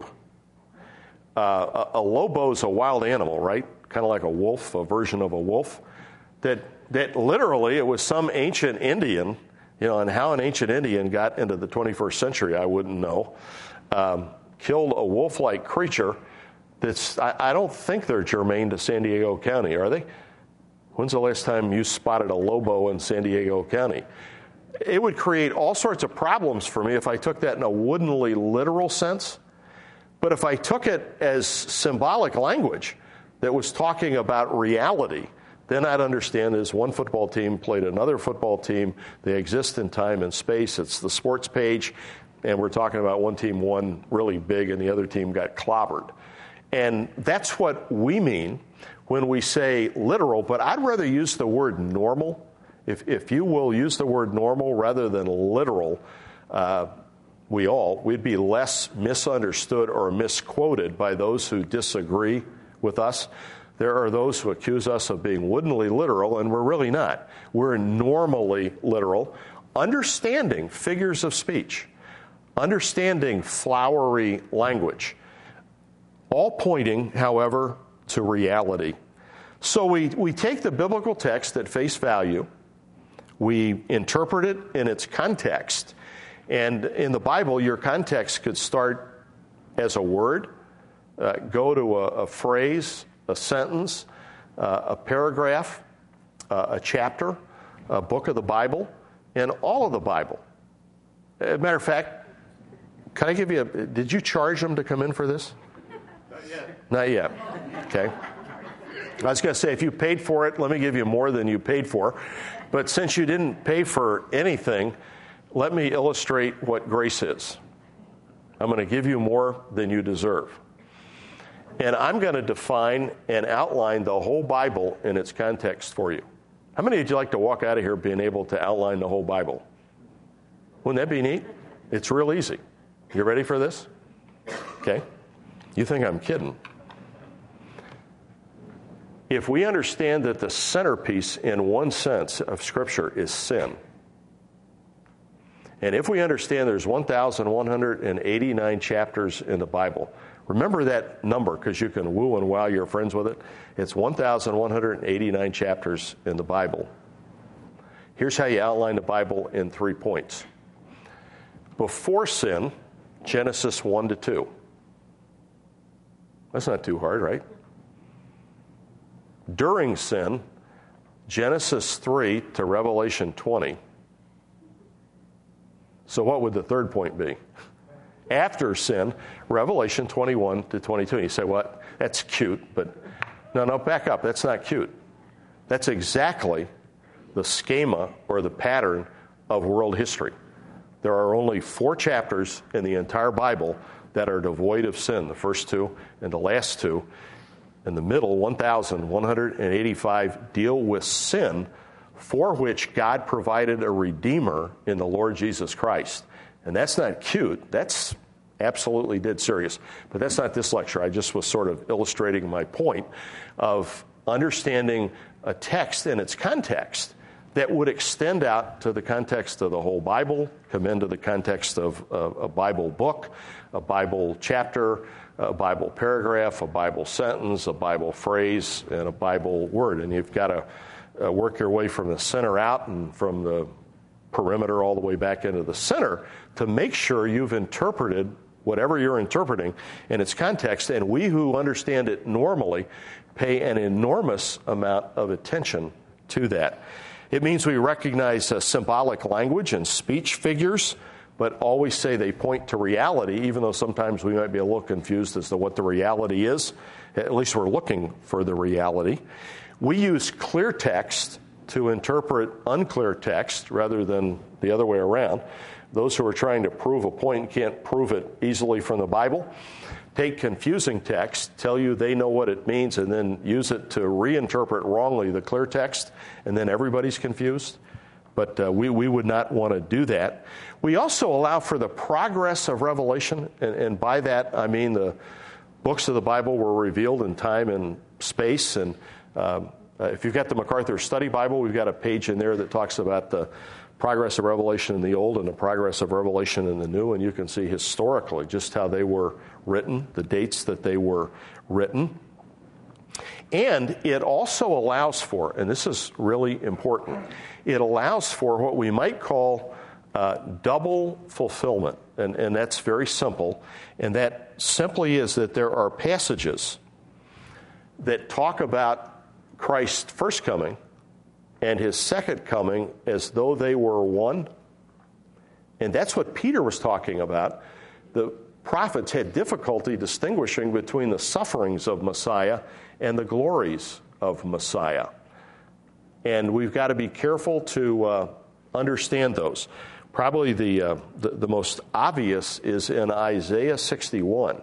uh, a, a Lobo's a wild animal, right? Kind of like a wolf, a version of a wolf, that that literally it was some ancient Indian, you know, and how an ancient Indian got into the twenty-first century, I wouldn't know, um, killed a wolf-like creature that's, I, I don't think they're germane to San Diego County, are they? When's the last time you spotted a Lobo in San Diego County? It would create all sorts of problems for me if I took that in a woodenly literal sense. But if I took it as symbolic language that was talking about reality, then I'd understand is one football team played another football team. They exist in time and space. It's the sports page, and we're talking about one team won really big and the other team got clobbered. And that's what we mean when we say literal, but I'd rather use the word normal. If, if you will use the word normal rather than literal, uh, we all, we'd be less misunderstood or misquoted by those who disagree with us. There are those who accuse us of being woodenly literal, and we're really not. We're normally literal, understanding figures of speech, understanding flowery language, all pointing, however, to reality. So we, we take the biblical text at face value, we interpret it in its context, and in the Bible, your context could start as a word, uh, go to a, a phrase, a sentence, uh, a paragraph, uh, a chapter, a book of the Bible, and all of the Bible. As a matter of fact, can I give you a, did you charge them to come in for this? Not yet. Not yet. Okay. I was going to say, if you paid for it, let me give you more than you paid for. But since you didn't pay for anything, let me illustrate what grace is. I'm going to give you more than you deserve. And I'm going to define and outline the whole Bible in its context for you. How many would you like to walk out of here being able to outline the whole Bible? Wouldn't that be neat? It's real easy. You ready for this? Okay. You think I'm kidding. If we understand that the centerpiece, in one sense, of Scripture is sin, and if we understand there's one thousand one hundred eighty-nine chapters in the Bible, remember that number because you can woo and wow your friends with it. It's one thousand one hundred eighty-nine chapters in the Bible. Here's how you outline the Bible in three points. Before sin, Genesis one to two. That's not too hard, right? During sin, Genesis three to Revelation twenty. So what would the third point be? After sin, Revelation twenty-one to twenty-two. You say, what? That's cute, but no, no, back up. That's not cute. That's exactly the schema or the pattern of world history. There are only four chapters in the entire Bible that are devoid of sin, the first two and the last two. In the middle, one thousand one hundred eighty-five deal with sin, for which God provided a Redeemer in the Lord Jesus Christ. And that's not cute. That's absolutely dead serious. But that's not this lecture. I just was sort of illustrating my point of understanding a text in its context that would extend out to the context of the whole Bible, come into the context of a, a Bible book, a Bible chapter, a Bible paragraph, a Bible sentence, a Bible phrase, and a Bible word. And you've got to uh, work your way from the center out and from the perimeter all the way back into the center to make sure you've interpreted whatever you're interpreting in its context. And we who understand it normally pay an enormous amount of attention to that. It means we recognize uh, symbolic language and speech figures, but always say they point to reality, even though sometimes we might be a little confused as to what the reality is. At least we're looking for the reality. We use clear text to interpret unclear text rather than the other way around. Those who are trying to prove a point can't prove it easily from the Bible. Take confusing text, tell you they know what it means, and then use it to reinterpret wrongly the clear text, and then everybody's confused. But uh, we, we would not want to do that. We also allow for the progress of revelation, and, and by that I mean the books of the Bible were revealed in time and space. And um, uh, if you've got the MacArthur Study Bible, we've got a page in there that talks about the progress of revelation in the Old and the progress of revelation in the New, and you can see historically just how they were written, the dates that they were written. And it also allows for, and this is really important, it allows for what we might call uh, double fulfillment. And, and that's very simple. And that simply is that there are passages that talk about Christ's first coming and his second coming as though they were one. And that's what Peter was talking about. The prophets had difficulty distinguishing between the sufferings of Messiah and the glories of Messiah. And we've got to be careful to uh, understand those. Probably the, uh, the the most obvious is in Isaiah sixty-one.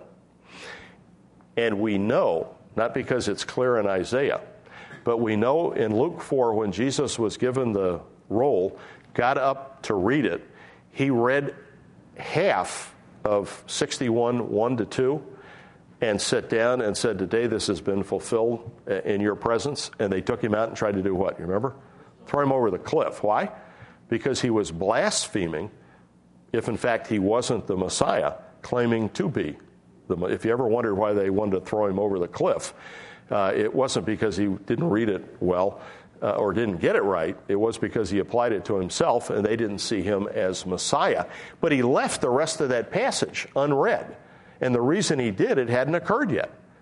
And we know, not because it's clear in Isaiah, but we know in Luke four, when Jesus was given the roll, got up to read it, he read half of sixty-one, one to two, and sat down and said, today this has been fulfilled in your presence. And they took him out and tried to do what? You remember? Throw him over the cliff. Why? Because he was blaspheming, if in fact he wasn't the Messiah, claiming to be. The, if you ever wondered why they wanted to throw him over the cliff, uh, it wasn't because he didn't read it well uh, or didn't get it right. It was because he applied it to himself and they didn't see him as Messiah. But he left the rest of that passage unread. And the reason he did, it hadn't occurred yet.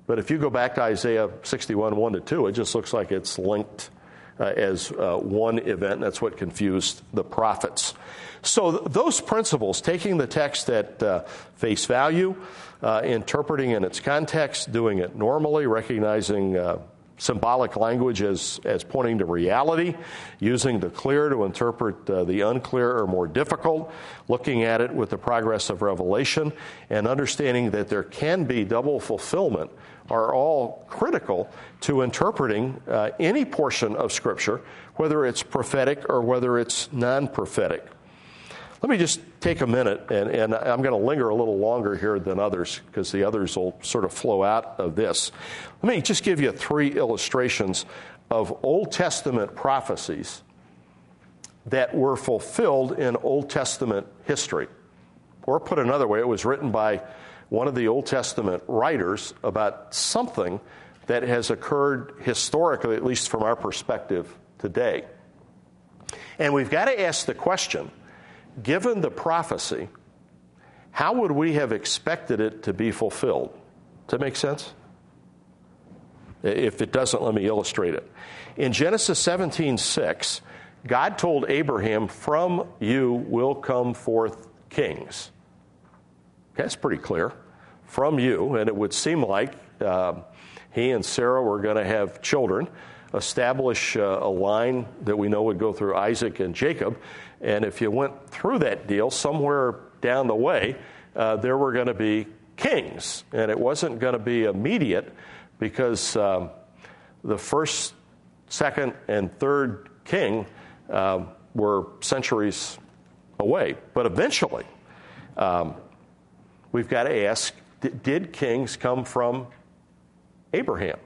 But if you go back to Isaiah sixty-one, one to two, it just looks like it's linked uh, as uh, one event. And that's what confused the prophets. So th- those principles, taking the text at uh, face value, uh, interpreting in its context, doing it normally, recognizing uh, symbolic language as, as pointing to reality, using the clear to interpret uh, the unclear or more difficult, looking at it with the progress of revelation, and understanding that there can be double fulfillment are all critical to interpreting uh, any portion of Scripture, whether it's prophetic or whether it's non-prophetic. Let me just take a minute, and, and I'm going to linger a little longer here than others because the others will sort of flow out of this. Let me just give you three illustrations of Old Testament prophecies that were fulfilled in Old Testament history. Or put another way, it was written by one of the Old Testament writers about something that has occurred historically, at least from our perspective today. And we've got to ask the question, given the prophecy, how would we have expected it to be fulfilled? Does that make sense? If it doesn't, let me illustrate it. In Genesis seventeen six, God told Abraham, "From you will come forth kings." Okay, that's pretty clear. From you, and it would seem like uh, he and Sarah were going to have children, establish uh, a line that we know would go through Isaac and Jacob. And if you went through that deal, somewhere down the way, uh, there were going to be kings. And it wasn't going to be immediate because um, the first, second, and third king uh, were centuries away. But eventually, um, we've got to ask, did kings come from Abraham?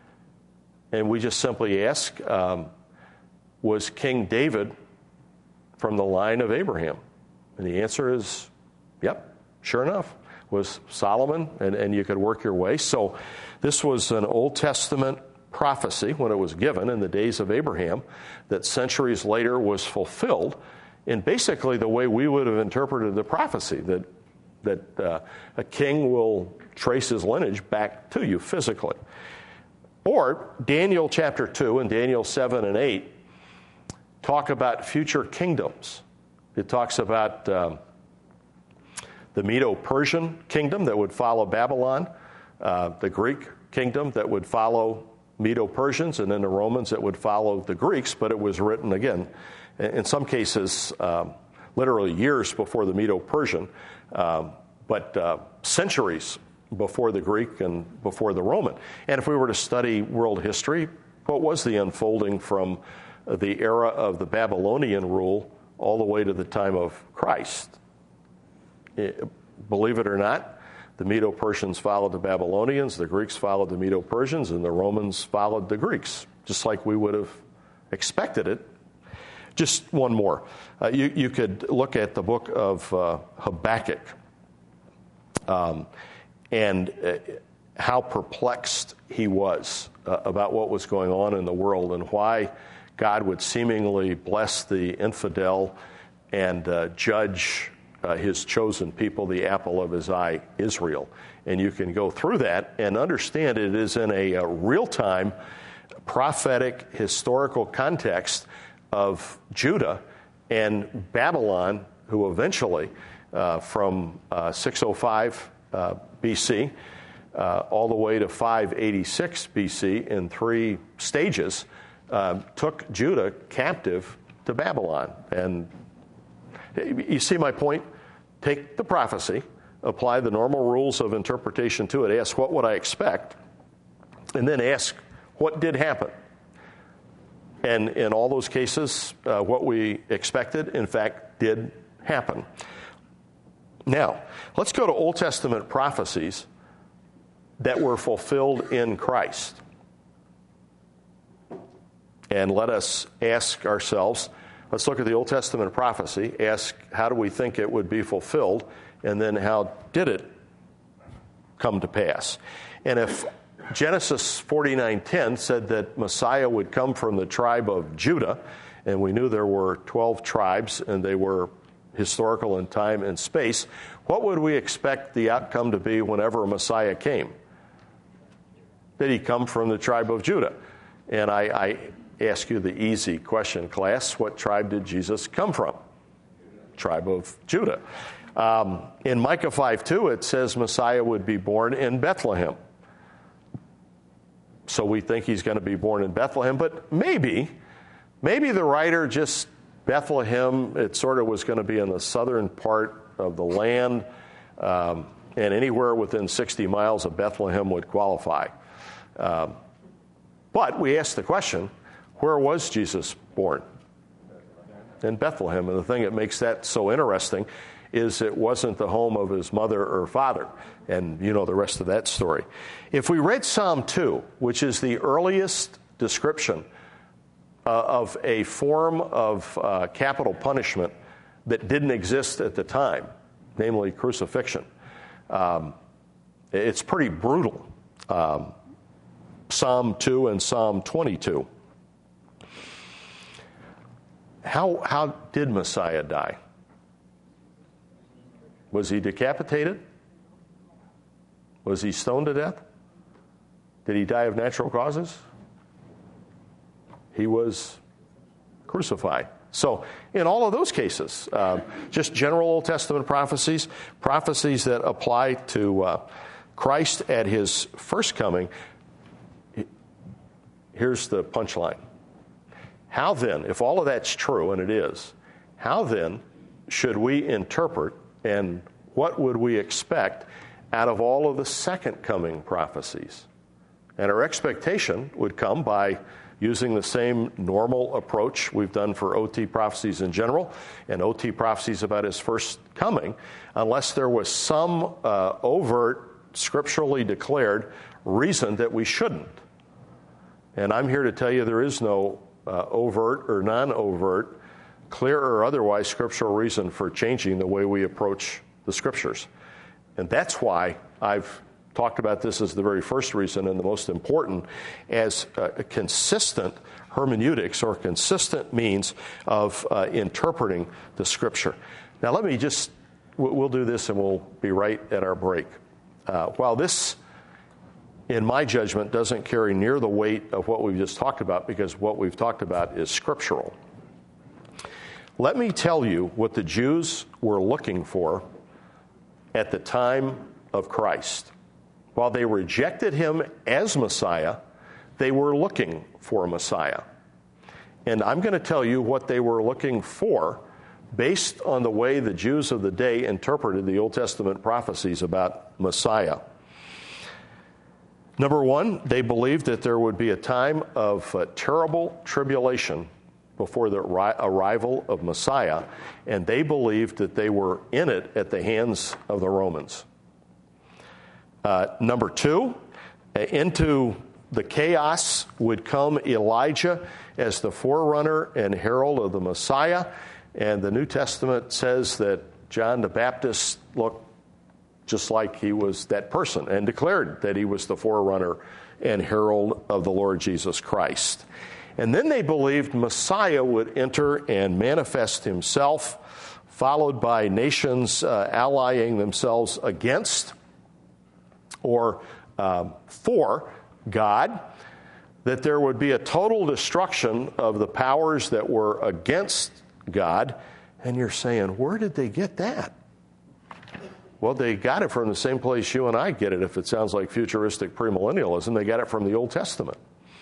And we just simply ask, um, was King David from the line of Abraham? And the answer is, yep, sure enough, was Solomon, and, and you could work your way. So this was an Old Testament prophecy when it was given in the days of Abraham that centuries later was fulfilled in basically the way we would have interpreted the prophecy, that that uh, a king will trace his lineage back to you physically. Or Daniel chapter two and Daniel seven and eight talk about future kingdoms. It talks about um, the Medo-Persian kingdom that would follow Babylon, uh, the Greek kingdom that would follow Medo-Persians, and then the Romans that would follow the Greeks, but it was written, again, in some cases, um, literally years before the Medo-Persian, um, but uh, centuries before the Greek and before the Roman. And if we were to study world history, what was the unfolding from the era of the Babylonian rule all the way to the time of Christ? It, believe it or not, the Medo-Persians followed the Babylonians, the Greeks followed the Medo-Persians, and the Romans followed the Greeks, just like we would have expected it. Just one more. Uh, you, you could look at the book of uh, Habakkuk um, and uh, how perplexed he was uh, about what was going on in the world and why God would seemingly bless the infidel and uh, judge uh, his chosen people, the apple of his eye, Israel. And you can go through that and understand it is in a, a real-time, prophetic, historical context of Judah and Babylon, who eventually, uh, from uh, six oh five uh, B C uh, all the way to five eighty-six B C in three stages, uh, took Judah captive to Babylon. And you see my point? Take the prophecy, apply the normal rules of interpretation to it, ask what would I expect, and then ask what did happen. And in all those cases, uh, what we expected, in fact, did happen. Now, let's go to Old Testament prophecies that were fulfilled in Christ. And let us ask ourselves, let's look at the Old Testament prophecy, ask how do we think it would be fulfilled, and then how did it come to pass? And if Genesis forty-nine ten said that Messiah would come from the tribe of Judah, and we knew there were twelve tribes, and they were historical in time and space. What would we expect the outcome to be whenever a Messiah came? Did he come from the tribe of Judah? And I, I ask you the easy question, class. What tribe did Jesus come from? Tribe of Judah. Um, in Micah five two, it says Messiah would be born in Bethlehem. So we think he's going to be born in Bethlehem, but maybe, maybe the writer just, Bethlehem, it sort of was going to be in the southern part of the land, um, and anywhere within sixty miles of Bethlehem would qualify. Um, but we ask the question, where was Jesus born? In Bethlehem. And the thing that makes that so interesting is it wasn't the home of his mother or father. And you know the rest of that story. If we read Psalm two, which is the earliest description uh, of a form of uh, capital punishment that didn't exist at the time, namely crucifixion, um, it's pretty brutal. Um, Psalm two and Psalm twenty-two. How, how did Messiah die? Was he decapitated? Was he stoned to death? Did he die of natural causes? He was crucified. So in all of those cases, uh, just general Old Testament prophecies, prophecies that apply to uh, Christ at his first coming, here's the punchline. How then, if all of that's true, and it is, how then should we interpret and what would we expect out of all of the second coming prophecies? And our expectation would come by using the same normal approach we've done for O T prophecies in general and O T prophecies about his first coming, unless there was some uh, overt, scripturally declared reason that we shouldn't. And I'm here to tell you there is no uh, overt or non-overt, clear or otherwise scriptural reason for changing the way we approach the scriptures. And that's why I've talked about this as the very first reason and the most important, as a consistent hermeneutics or consistent means of uh, interpreting the scripture. Now let me just, we'll do this and we'll be right at our break. Uh, while this, in my judgment, doesn't carry near the weight of what we've just talked about, because what we've talked about is scriptural, let me tell you what the Jews were looking for at the time of Christ. While they rejected him as Messiah, they were looking for a Messiah. And I'm going to tell you what they were looking for based on the way the Jews of the day interpreted the Old Testament prophecies about Messiah. Number one, they believed that there would be a time of uh, terrible tribulation before the ri- arrival of Messiah, and they believed that they were in it at the hands of the Romans. Uh, number two, into the chaos would come Elijah as the forerunner and herald of the Messiah, and the New Testament says that John the Baptist looked just like he was that person and declared that he was the forerunner and herald of the Lord Jesus Christ. And then they believed Messiah would enter and manifest himself, followed by nations uh, allying themselves against or um, for God, that there would be a total destruction of the powers that were against God. And you're saying, where did they get that? Well, they got it from the same place you and I get it, if it sounds like futuristic premillennialism. They got it from the Old Testament.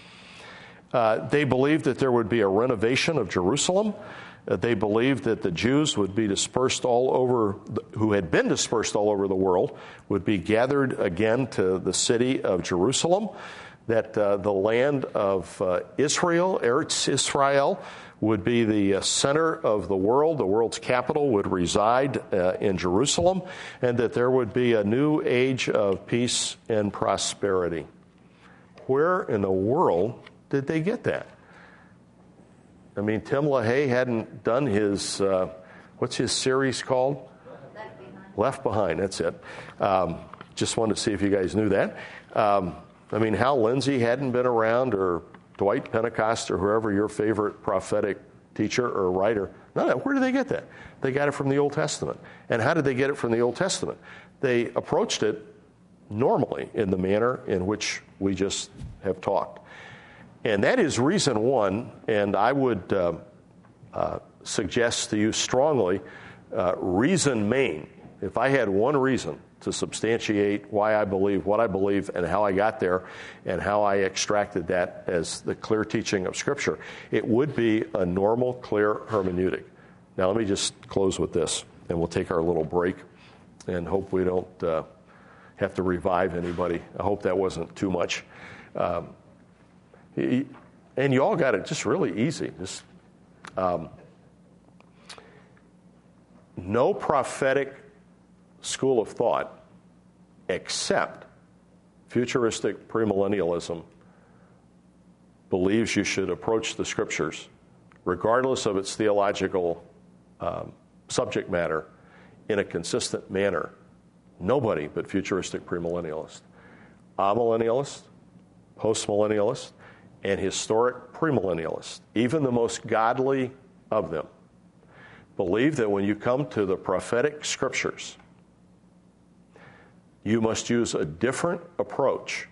Uh, they believed that there would be a renovation of Jerusalem. Uh, they believed that the Jews would be dispersed all over, who had been dispersed all over the world, would be gathered again to the city of Jerusalem, that uh, the land of uh, Israel, Eretz Israel, would be the uh, center of the world. The world's capital would reside uh, in Jerusalem, and that there would be a new age of peace and prosperity. Where in the world did they get that? I mean, Tim LaHaye hadn't done his, uh, what's his series called? Left Behind. Left Behind, that's it. Um, just wanted to see if you guys knew that. Um, I mean, Hal Lindsey hadn't been around, or Dwight Pentecost, or whoever your favorite prophetic teacher or writer. No, no, where did they get that? They got it from the Old Testament. And how did they get it from the Old Testament? They approached it normally in the manner in which we just have talked. And that is reason one, and I would uh, uh, suggest to you strongly, uh, reason main. If I had one reason to substantiate why I believe what I believe and how I got there and how I extracted that as the clear teaching of Scripture, it would be a normal, clear hermeneutic. Now let me just close with this, and we'll take our little break and hope we don't uh, have to revive anybody. I hope that wasn't too much. Um, and you all got it just really easy. Just um, no prophetic school of thought except futuristic premillennialism believes you should approach the Scriptures, regardless of its theological um, subject matter, in a consistent manner. Nobody but futuristic premillennialists. Amillennialists, postmillennialists, and historic premillennialists, even the most godly of them, believe that when you come to the prophetic Scriptures, you must use a different approach,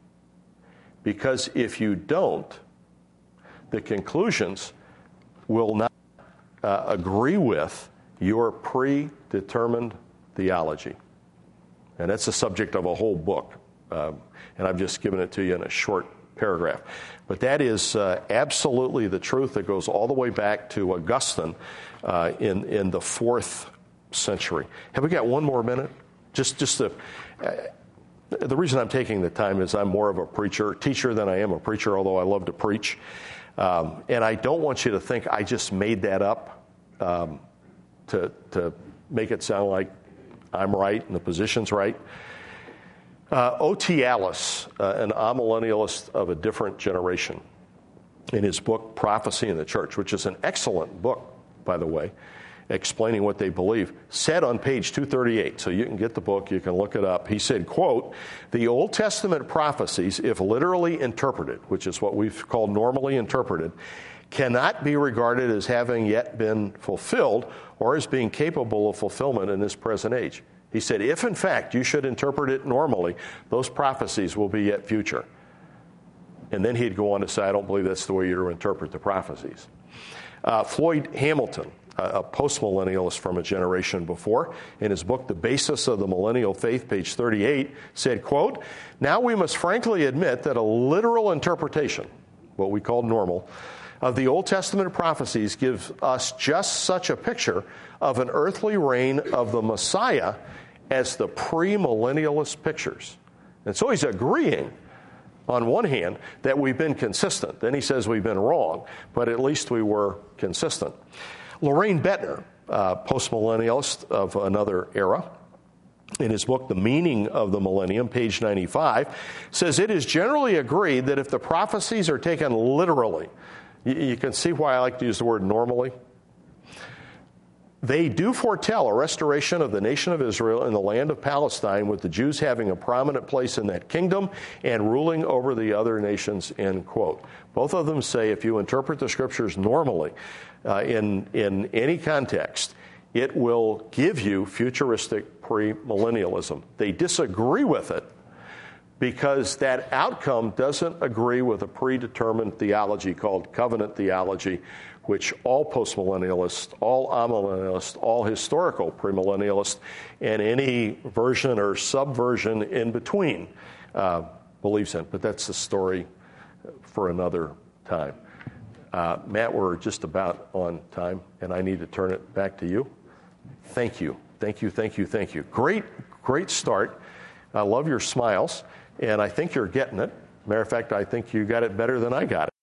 because if you don't, the conclusions will not uh, agree with your predetermined theology. And that's the subject of a whole book, um, and I've just given it to you in a short paragraph. But that is uh, absolutely the truth that goes all the way back to Augustine uh, in, in the fourth century. Have we got one more minute? Just, just to, uh, the reason I'm taking the time is I'm more of a preacher, teacher than I am a preacher, although I love to preach. Um, and I don't want you to think I just made that up um, to, to make it sound like I'm right and the position's right. Uh, O T. Alice, uh, an amillennialist of a different generation, in his book Prophecy in the Church, which is an excellent book, by the way, explaining what they believe, said on page two thirty-eight, so you can get the book, you can look it up. He said, quote, "The Old Testament prophecies, if literally interpreted," which is what we've called normally interpreted, "cannot be regarded as having yet been fulfilled or as being capable of fulfillment in this present age." He said, if in fact you should interpret it normally, those prophecies will be yet future. And then he'd go on to say, I don't believe that's the way you're to interpret the prophecies. Uh, Floyd Hamilton, a postmillennialist from a generation before, in his book, The Basis of the Millennial Faith, page thirty-eight, said, quote, "Now we must frankly admit that a literal interpretation, what we call normal, of the Old Testament prophecies gives us just such a picture of an earthly reign of the Messiah as the premillennialist pictures." And so he's agreeing, on one hand, that we've been consistent. Then he says we've been wrong, but at least we were consistent. Lorraine Bettner, uh, postmillennialist of another era, in his book, The Meaning of the Millennium, page ninety-five, says it is generally agreed that if the prophecies are taken literally, you, you can see why I like to use the word normally, they do foretell a restoration of the nation of Israel in the land of Palestine, with the Jews having a prominent place in that kingdom and ruling over the other nations, end quote. Both of them say if you interpret the Scriptures normally, uh, in, in any context, it will give you futuristic premillennialism. They disagree with it because that outcome doesn't agree with a predetermined theology called covenant theology, which all postmillennialists, all amillennialists, all historical premillennialists, and any version or subversion in between uh, believes in. But that's the story for another time. Uh, Matt, we're just about on time, and I need to turn it back to you. Thank you. Thank you, thank you, thank you. Great, great start. I love your smiles, and I think you're getting it. Matter of fact, I think you got it better than I got it.